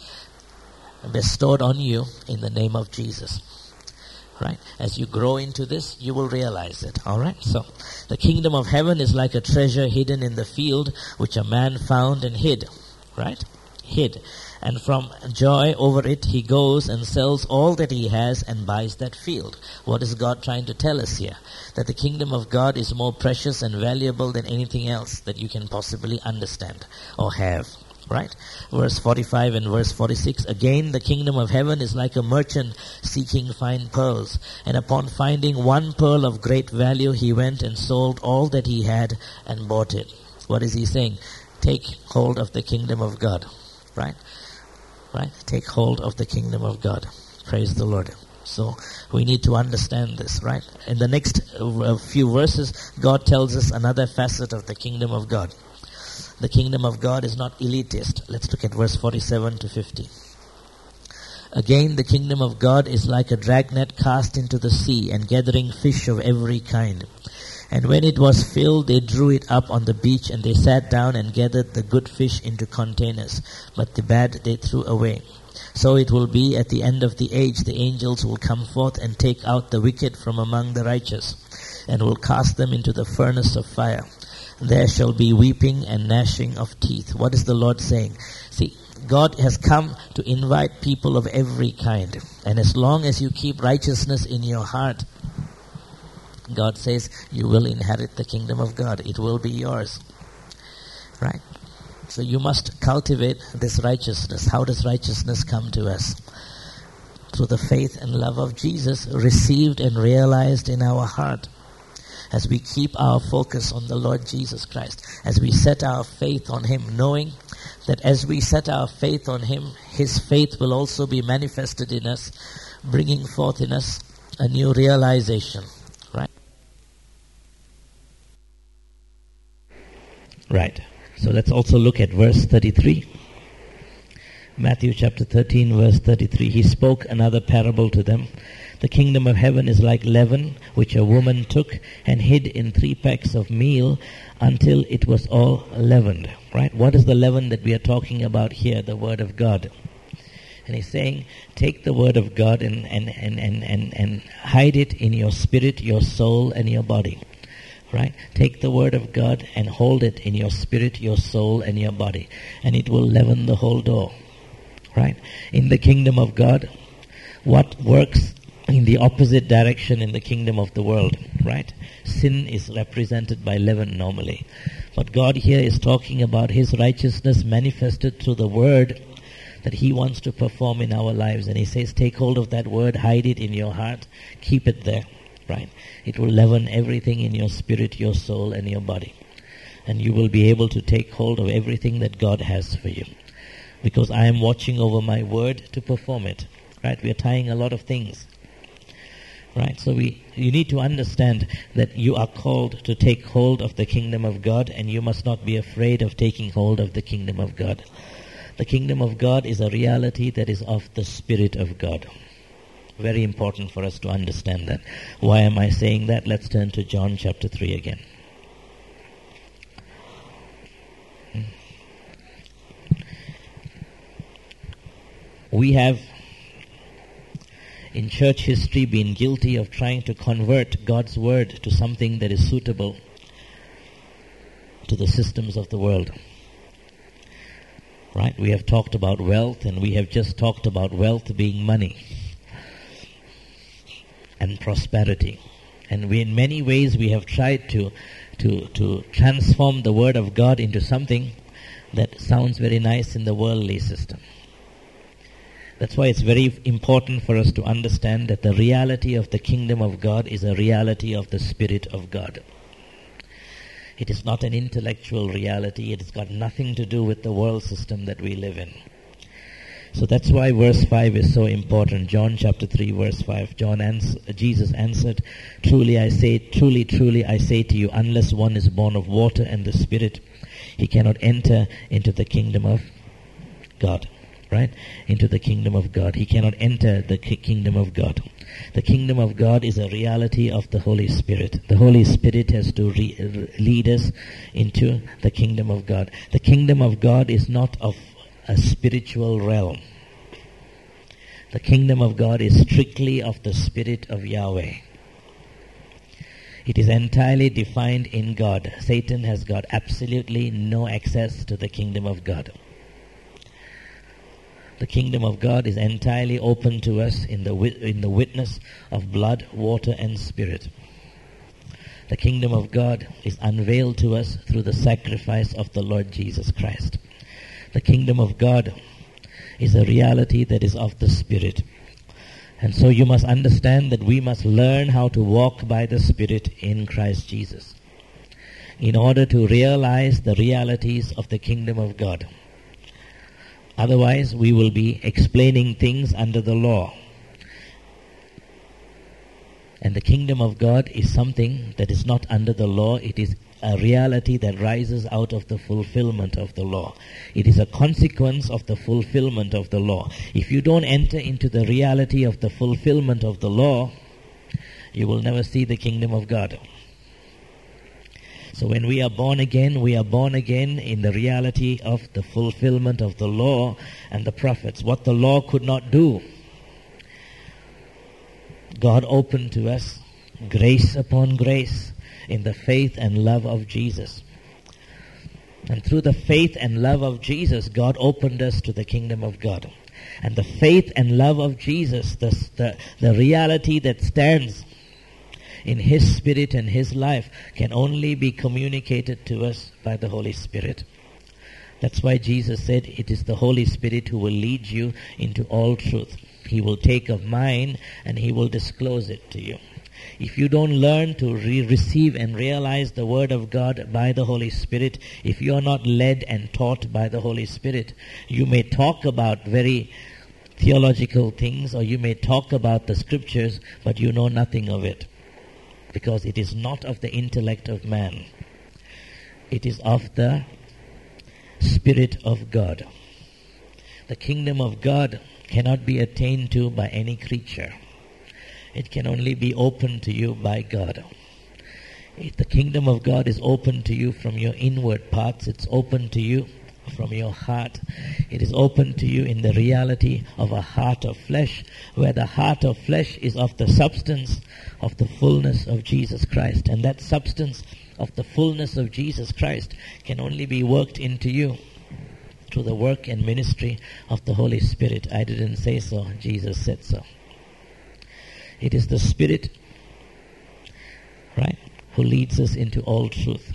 Speaker 1: bestowed on you in the name of Jesus, right? As you grow into this, you will realize it, all right? So the kingdom of heaven is like a treasure hidden in the field, which a man found and hid, right? Hid. And from joy over it, he goes and sells all that he has and buys that field. What is God trying to tell us here? That the kingdom of God is more precious and valuable than anything else that you can possibly understand or have. Right? Verse 45 and verse 46. Again, the kingdom of heaven is like a merchant seeking fine pearls. And upon finding one pearl of great value, he went and sold all that he had and bought it. What is he saying? Take hold of the kingdom of God. Right? Right? Take hold of the kingdom of God. Praise the Lord. So we need to understand this, right? In the next few verses, God tells us another facet of the kingdom of God. The kingdom of God is not elitist. Let's look at verse 47 to 50. Again, the kingdom of God is like a dragnet cast into the sea and gathering fish of every kind. And when it was filled, they drew it up on the beach, and they sat down and gathered the good fish into containers, but the bad they threw away. So it will be at the end of the age, the angels will come forth and take out the wicked from among the righteous, and will cast them into the furnace of fire. There shall be weeping and gnashing of teeth. What is the Lord saying? See, God has come to invite people of every kind. And as long as you keep righteousness in your heart, God says you will inherit the kingdom of God. It will be yours. Right? So you must cultivate this righteousness. How does righteousness come to us? Through the faith and love of Jesus received and realized in our heart. As we keep our focus on the Lord Jesus Christ. As we set our faith on Him, knowing that as we set our faith on Him, His faith will also be manifested in us, bringing forth in us a new realization. Right? Right. So let's also look at verse 33. Matthew chapter 13, verse 33. He spoke another parable to them. The kingdom of heaven is like leaven, which a woman took and hid in 3 pecks of meal until it was all leavened. Right? What is the leaven that we are talking about here? The word of God. And he's saying, take the word of God and hide it in your spirit, your soul, and your body. Right? Take the word of God and hold it in your spirit, your soul, and your body. And it will leaven the whole dough. Right? In the kingdom of God, what works in the opposite direction in the kingdom of the world? Right? Sin is represented by leaven normally. But God here is talking about His righteousness manifested through the word that He wants to perform in our lives. And He says, take hold of that word, hide it in your heart, keep it there. Right? It will leaven everything in your spirit, your soul, and your body. And you will be able to take hold of everything that God has for you. Because I am watching over my word to perform it. Right? We are tying a lot of things. Right? So you need to understand that you are called to take hold of the kingdom of God, and you must not be afraid of taking hold of the kingdom of God. The kingdom of God is a reality that is of the Spirit of God. Very important for us to understand that. Why am I saying that? Let's turn to John chapter 3 again. We have in church history been guilty of trying to convert God's word to something that is suitable to the systems of the world. Right? We have talked about wealth, and we have just talked about wealth being money and prosperity. And in many ways we have tried to transform the word of God into something that sounds very nice in the worldly system. That's why it's very important for us to understand that the reality of the kingdom of God is a reality of the Spirit of God. It is not an intellectual reality. It has got nothing to do with the world system that we live in. So that's why verse 5 is so important. John chapter 3 verse 5. Jesus answered, truly, I say to you, unless one is born of water and the Spirit, he cannot enter into the kingdom of God. Right? Into the kingdom of God. He cannot enter the kingdom of God. The kingdom of God is a reality of the Holy Spirit. The Holy Spirit has to lead us into the kingdom of God. The kingdom of God is not of a spiritual realm. The kingdom of God is strictly of the Spirit of Yahweh. It is entirely defined in God. Satan has got absolutely no access to the kingdom of God. The kingdom of God is entirely open to us in the witness of blood, water, and Spirit. The kingdom of God is unveiled to us through the sacrifice of the Lord Jesus Christ. The kingdom of God is a reality that is of the Spirit. And so you must understand that we must learn how to walk by the Spirit in Christ Jesus in order to realize the realities of the kingdom of God. Otherwise, we will be explaining things under the law. And the kingdom of God is something that is not under the law. It is a reality that rises out of the fulfillment of the law. It is a consequence of the fulfillment of the law. If you don't enter into the reality of the fulfillment of the law, you will never see the kingdom of God. So when we are born again in the reality of the fulfillment of the law and the prophets. What the law could not do, God opened to us grace upon grace in the faith and love of Jesus. And through the faith and love of Jesus, God opened us to the kingdom of God. And the faith and love of Jesus, the reality that stands in His Spirit and His life, can only be communicated to us by the Holy Spirit. That's why Jesus said it is the Holy Spirit who will lead you into all truth. He will take of mine and He will disclose it to you. If you don't learn to receive and realize the Word of God by the Holy Spirit, if you are not led and taught by the Holy Spirit, you may talk about very theological things, or you may talk about the Scriptures, but you know nothing of it. Because it is not of the intellect of man. It is of the Spirit of God. The kingdom of God cannot be attained to by any creature. It can only be opened to you by God. If the kingdom of God is open to you from your inward parts, it's open to you from your heart. It is open to you in the reality of a heart of flesh, where the heart of flesh is of the substance of the fullness of Jesus Christ. And that substance of the fullness of Jesus Christ can only be worked into you through the work and ministry of the Holy Spirit. I didn't say so, Jesus said so. It is the Spirit, right, who leads us into all truth.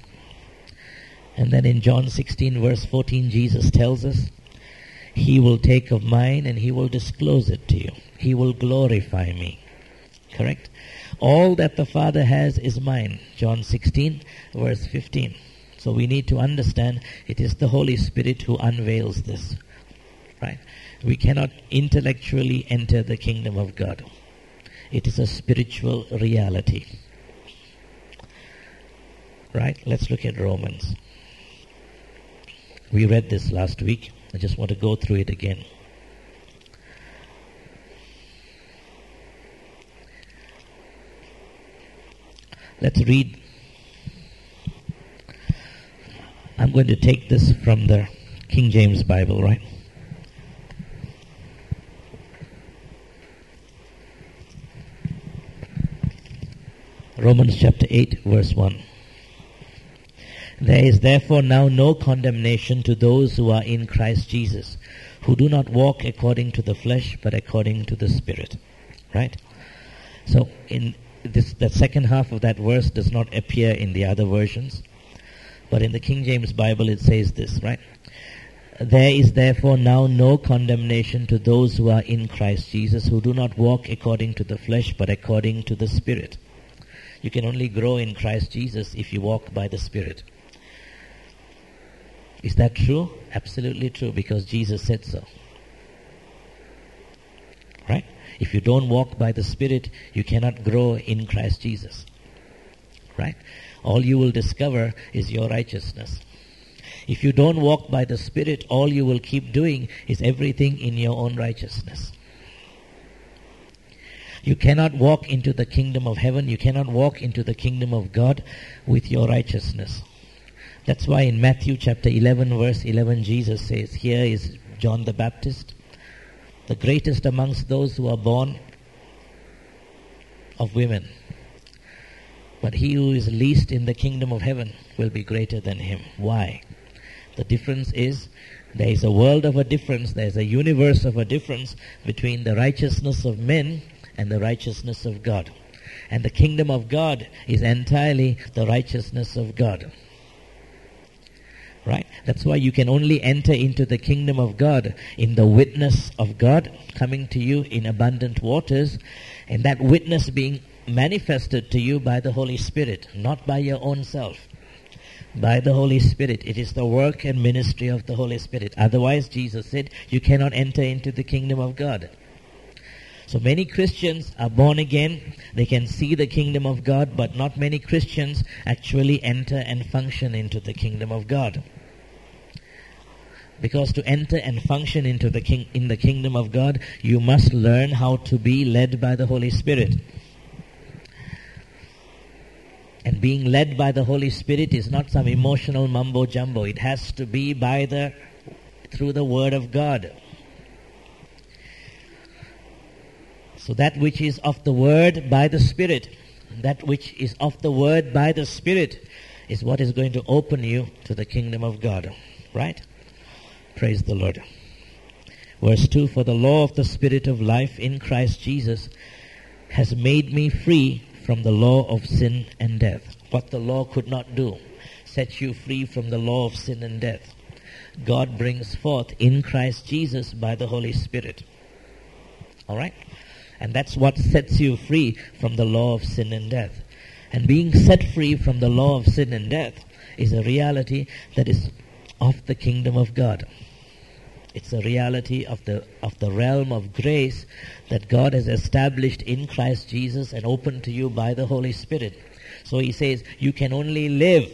Speaker 1: And then in John 16 verse 14, Jesus tells us, He will take of mine and He will disclose it to you. He will glorify me. Correct? All that the Father has is mine. John 16 verse 15. So we need to understand it is the Holy Spirit who unveils this. Right? We cannot intellectually enter the kingdom of God. It is a spiritual reality. Right? Let's look at Romans. We read this last week. I just want to go through it again. Let's read. I'm going to take this from the King James Bible, right? Romans chapter 8, verse 1. There is therefore now no condemnation to those who are in Christ Jesus, who do not walk according to the flesh, but according to the Spirit. Right? So, in this, the second half of that verse does not appear in the other versions, but in the King James Bible it says this, right? There is therefore now no condemnation to those who are in Christ Jesus, who do not walk according to the flesh, but according to the Spirit. You can only grow in Christ Jesus if you walk by the Spirit. Is that true? Absolutely true, because Jesus said so. Right? If you don't walk by the Spirit, you cannot grow in Christ Jesus. Right? All you will discover is your righteousness. If you don't walk by the Spirit, all you will keep doing is everything in your own righteousness. You cannot walk into the kingdom of heaven, you cannot walk into the kingdom of God with your righteousness. That's why in Matthew chapter 11, verse 11, Jesus says, here is John the Baptist, the greatest amongst those who are born of women. But he who is least in the kingdom of heaven will be greater than him. Why? The difference is, there is a world of a difference, there is a universe of a difference between the righteousness of men and the righteousness of God. And the kingdom of God is entirely the righteousness of God. Right? That's why you can only enter into the kingdom of God in the witness of God coming to you in abundant waters, and that witness being manifested to you by the Holy Spirit, not by your own self. By the Holy Spirit. It is the work and ministry of the Holy Spirit. Otherwise, Jesus said, you cannot enter into the kingdom of God. So many Christians are born again, they can see the kingdom of God, but not many Christians actually enter and function into the kingdom of God. Because to enter and function into the in the kingdom of God, you must learn how to be led by the Holy Spirit. And being led by the Holy Spirit is not some emotional mumbo jumbo. It has to be through the Word of God. So that which is of the Word by the Spirit, that which is of the Word by the Spirit, is what is going to open you to the kingdom of God. Right? Praise the Lord. Verse 2, for the law of the Spirit of life in Christ Jesus has made me free from the law of sin and death. What the law could not do, set you free from the law of sin and death. God brings forth in Christ Jesus by the Holy Spirit. Alright? And that's what sets you free from the law of sin and death. And being set free from the law of sin and death is a reality that is of the kingdom of God. It's a reality of the realm of grace that God has established in Christ Jesus and opened to you by the Holy Spirit. So he says, you can only live.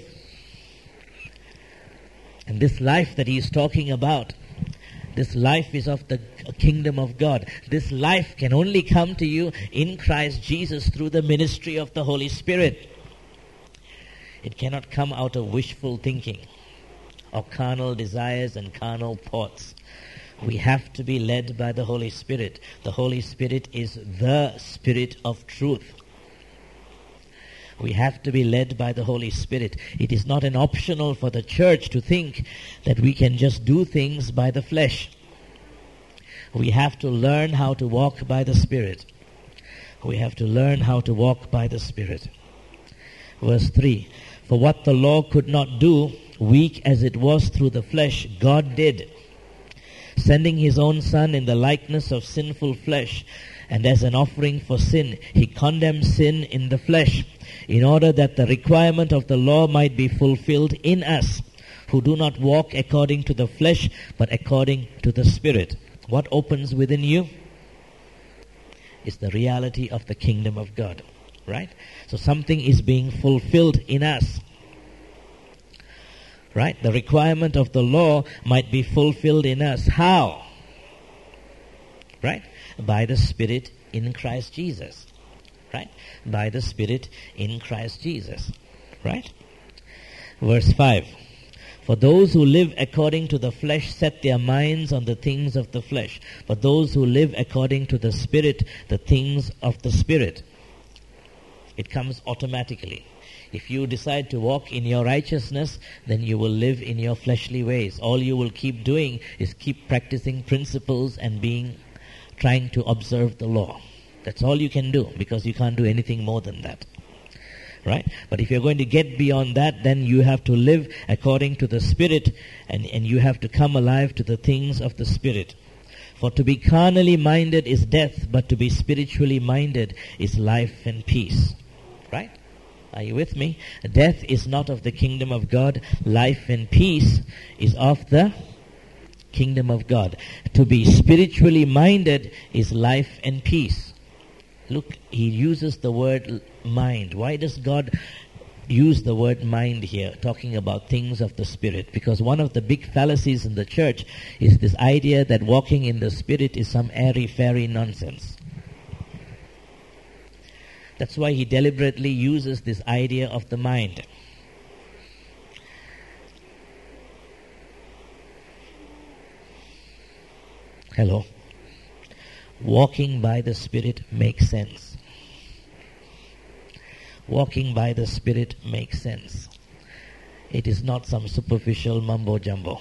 Speaker 1: And this life that he is talking about, this life is of the kingdom of God. This life can only come to you in Christ Jesus through the ministry of the Holy Spirit. It cannot come out of wishful thinking or carnal desires and carnal thoughts. We have to be led by the Holy Spirit. The Holy Spirit is the Spirit of truth. We have to be led by the Holy Spirit. It is not an optional for the church to think that we can just do things by the flesh. We have to learn how to walk by the Spirit. We have to learn how to walk by the Spirit. Verse 3, for what the law could not do, weak as it was through the flesh, God did, sending his own Son in the likeness of sinful flesh, and as an offering for sin, he condemned sin in the flesh, in order that the requirement of the law might be fulfilled in us, who do not walk according to the flesh, but according to the Spirit. What opens within you is the reality of the kingdom of God, right? So something is being fulfilled in us. Right? The requirement of the law might be fulfilled in us. How? Right? By the Spirit in Christ Jesus. Right? By the Spirit in Christ Jesus. Right? Verse 5. For those who live according to the flesh set their minds on the things of the flesh, but those who live according to the Spirit, the things of the Spirit. It comes automatically. If you decide to walk in your righteousness, then you will live in your fleshly ways. All you will keep doing is keep practicing principles and trying to observe the law. That's all you can do, because you can't do anything more than that. Right? But if you're going to get beyond that, then you have to live according to the Spirit, and you have to come alive to the things of the Spirit. For to be carnally minded is death, but to be spiritually minded is life and peace. Right? Are you with me? Death is not of the kingdom of God. Life and peace is of the kingdom of God. To be spiritually minded is life and peace. Look, he uses the word mind. Why does God use the word mind here, talking about things of the Spirit? Because one of the big fallacies in the church is this idea that walking in the Spirit is some airy-fairy nonsense. That's why he deliberately uses this idea of the mind. Hello. Walking by the Spirit makes sense. Walking by the Spirit makes sense. It is not some superficial mumbo-jumbo.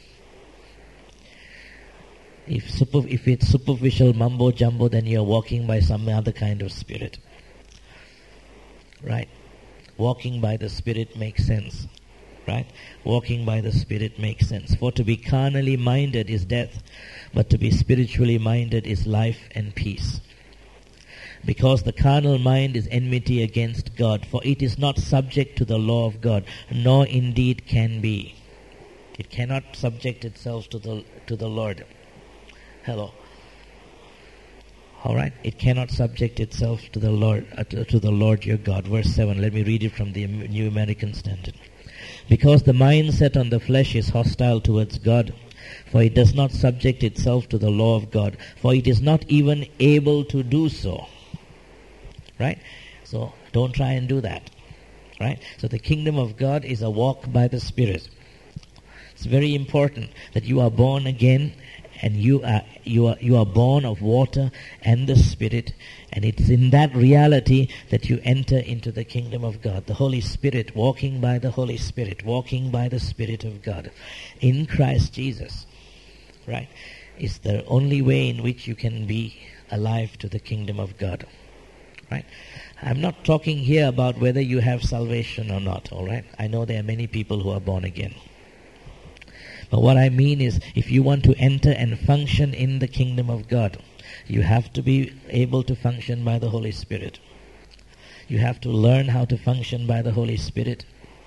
Speaker 1: If it's superficial mumbo-jumbo, then you're walking by some other kind of spirit. Right? Walking by the Spirit makes sense. Right? Walking by the Spirit makes sense. For to be carnally minded is death, but to be spiritually minded is life and peace. Because the carnal mind is enmity against God, for it is not subject to the law of God, nor indeed can be. It cannot subject itself to the Lord. Hello. All right, it cannot subject itself to the Lord your God. Verse 7. Let me read it from the New American Standard. Because the mindset on the flesh is hostile towards God, for it does not subject itself to the law of God, for it is not even able to do so. Right? So don't try and do that. Right? So the kingdom of God is a walk by the Spirit. It's very important that you are born again, and you are born of water and the Spirit, and it's in that reality that you enter into the kingdom of God. The Holy Spirit, walking by the Holy Spirit, walking by the Spirit of God in Christ Jesus, right, is the only way in which you can be alive to the kingdom of God. Right? I'm not talking here about whether you have salvation or not, all right? I know there are many people who are born again. But what I mean is, if you want to enter and function in the kingdom of God, you have to be able to function by the Holy Spirit. You have to learn how to function by the Holy Spirit.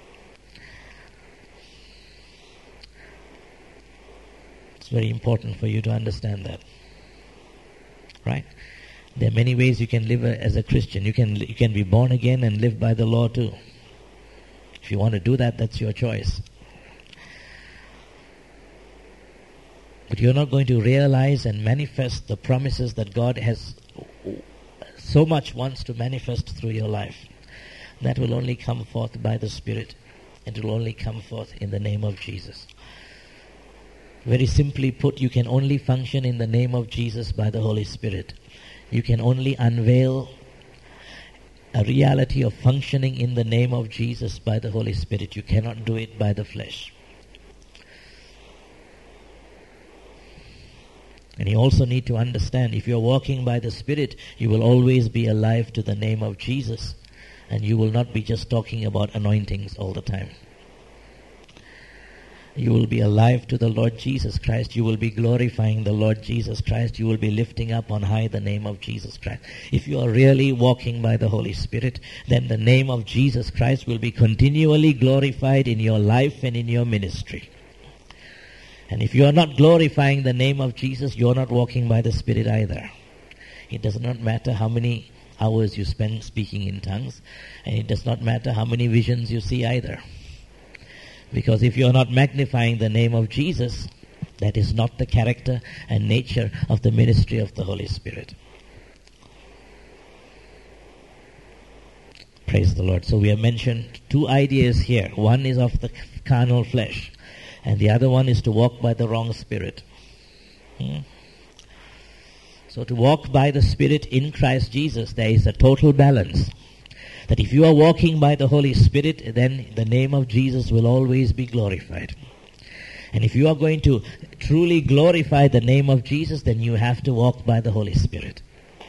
Speaker 1: It's very important for you to understand that. Right? There are many ways you can live as a Christian. You can be born again and live by the law too. If you want to do that, that's your choice. But you're not going to realize and manifest the promises that God has so much wants to manifest through your life. That will only come forth by the Spirit. It will only come forth in the name of Jesus. Very simply put, you can only function in the name of Jesus by the Holy Spirit. You can only unveil a reality of functioning in the name of Jesus by the Holy Spirit. You cannot do it by the flesh. And you also need to understand, if you're walking by the Spirit, you will always be alive to the name of Jesus. And you will not be just talking about anointings all the time. You will be alive to the Lord Jesus Christ. You will be glorifying the Lord Jesus Christ. You will be lifting up on high the name of Jesus Christ. If you are really walking by the Holy Spirit, then the name of Jesus Christ will be continually glorified in your life and in your ministry. And if you are not glorifying the name of Jesus, you are not walking by the Spirit either. It does not matter how many hours you spend speaking in tongues, and it does not matter how many visions you see either. Because if you are not magnifying the name of Jesus, that is not the character and nature of the ministry of the Holy Spirit. Praise the Lord. So we have mentioned two ideas here. One is of the carnal flesh, and the other one is to walk by the wrong spirit. So to walk by the Spirit in Christ Jesus, there is a total balance. That if you are walking by the Holy Spirit, then the name of Jesus will always be glorified. And if you are going to truly glorify the name of Jesus, then you have to walk by the Holy Spirit.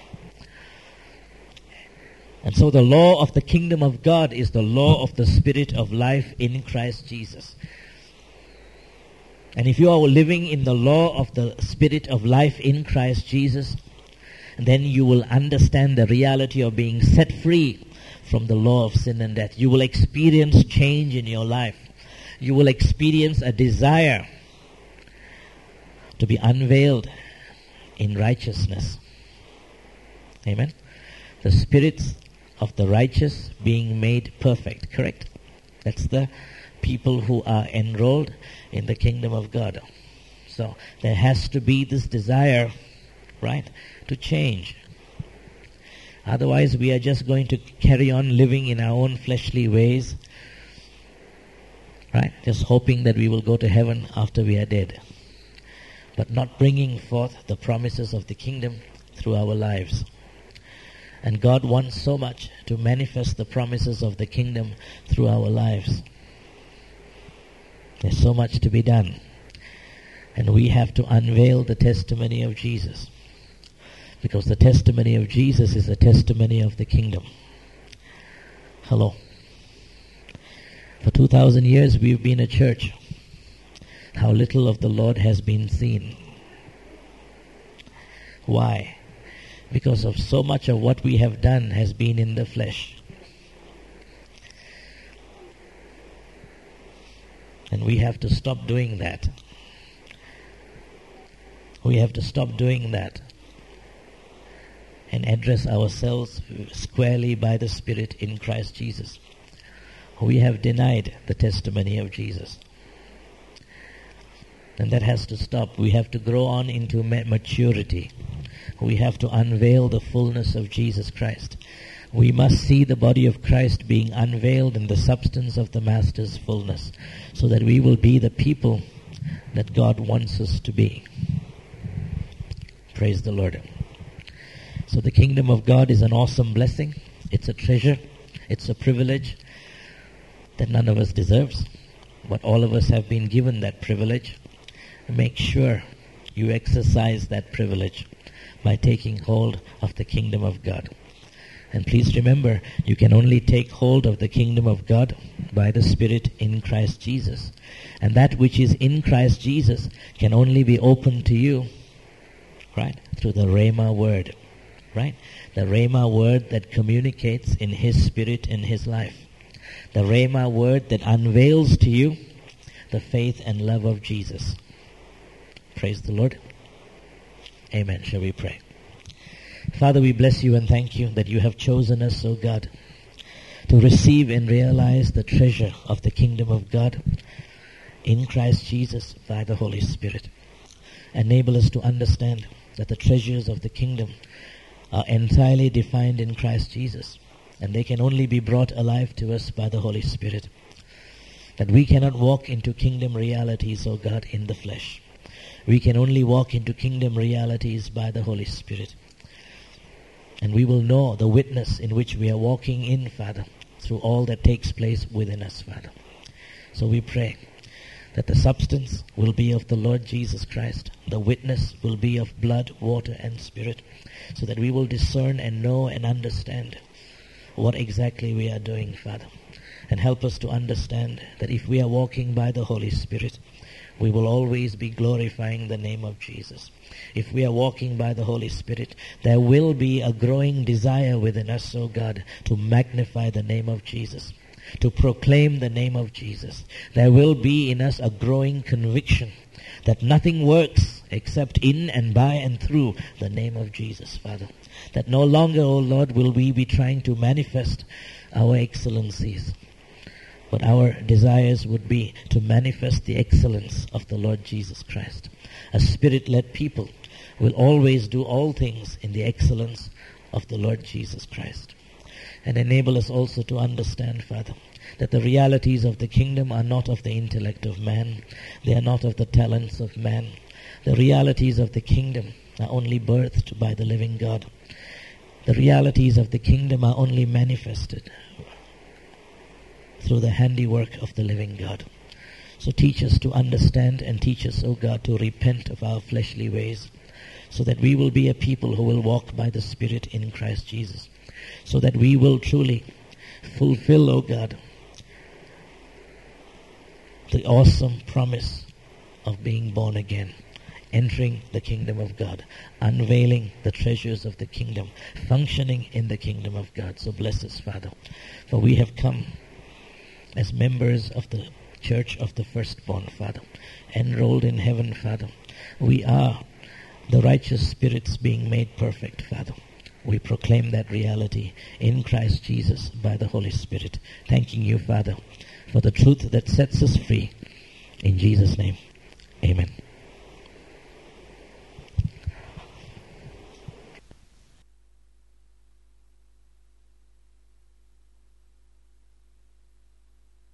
Speaker 1: And so the law of the kingdom of God is the law of the Spirit of life in Christ Jesus. And if you are living in the law of the Spirit of life in Christ Jesus, then you will understand the reality of being set free from the law of sin and death. You will experience change in your life. You will experience a desire to be unveiled in righteousness. Amen. The spirits of the righteous being made perfect, correct? That's the people who are enrolled in the kingdom of God. So there has to be this desire, right, to change. Otherwise we are just going to carry on living in our own fleshly ways, right? Just hoping that we will go to heaven after we are dead, but not bringing forth the promises of the kingdom through our lives. And God wants so much to manifest the promises of the kingdom through our lives. There's so much to be done. And we have to unveil the testimony of Jesus. Because the testimony of Jesus is the testimony of the kingdom. Hello. For 2,000 years we've been a church. How little of the Lord has been seen. Why? Because of so much of what we have done has been in the flesh. And we have to stop doing that. We have to stop doing that and address ourselves squarely by the Spirit in Christ Jesus. We have denied the testimony of Jesus. And that has to stop. We have to grow on into maturity. We have to unveil the fullness of Jesus Christ. We must see the body of Christ being unveiled in the substance of the Master's fullness, so that we will be the people that God wants us to be. Praise the Lord. So the kingdom of God is an awesome blessing. It's a treasure. It's a privilege that none of us deserves. But all of us have been given that privilege. Make sure you exercise that privilege by taking hold of the kingdom of God. And please remember, you can only take hold of the kingdom of God by the Spirit in Christ Jesus. And that which is in Christ Jesus can only be opened to you, right, through the Rhema word, right? The Rhema word that communicates in His Spirit in His life. The Rhema word that unveils to you the faith and love of Jesus. Praise the Lord. Amen. Shall we pray? Father, we bless you and thank you that you have chosen us, O God, to receive and realize the treasure of the kingdom of God in Christ Jesus by the Holy Spirit. Enable us to understand that the treasures of the kingdom are entirely defined in Christ Jesus, and they can only be brought alive to us by the Holy Spirit. That we cannot walk into kingdom realities, O God, in the flesh. We can only walk into kingdom realities by the Holy Spirit. And we will know the witness in which we are walking in, Father, through all that takes place within us, Father. So we pray that the substance will be of the Lord Jesus Christ. The witness will be of blood, water, and Spirit, so that we will discern and know and understand what exactly we are doing, Father. And help us to understand that if we are walking by the Holy Spirit, we will always be glorifying the name of Jesus. If we are walking by the Holy Spirit, there will be a growing desire within us, O God, to magnify the name of Jesus, to proclaim the name of Jesus. There will be in us a growing conviction that nothing works except in and by and through the name of Jesus, Father. That no longer, O Lord, will we be trying to manifest our excellencies, but our desires would be to manifest the excellence of the Lord Jesus Christ. A Spirit-led people will always do all things in the excellence of the Lord Jesus Christ. And enable us also to understand, Father, that the realities of the kingdom are not of the intellect of man. They are not of the talents of man. The realities of the kingdom are only birthed by the living God. The realities of the kingdom are only manifested through the handiwork of the living God. So teach us to understand and teach us, O God, to repent of our fleshly ways, so that we will be a people who will walk by the Spirit in Christ Jesus, so that we will truly fulfill, O God, the awesome promise of being born again, entering the kingdom of God, unveiling the treasures of the kingdom, functioning in the kingdom of God. So bless us, Father, for we have come as members of the Church of the Firstborn, Father, enrolled in heaven, Father. We are the righteous spirits being made perfect, Father. We proclaim that reality in Christ Jesus by the Holy Spirit. Thanking you, Father, for the truth that sets us free. In Jesus' name, amen.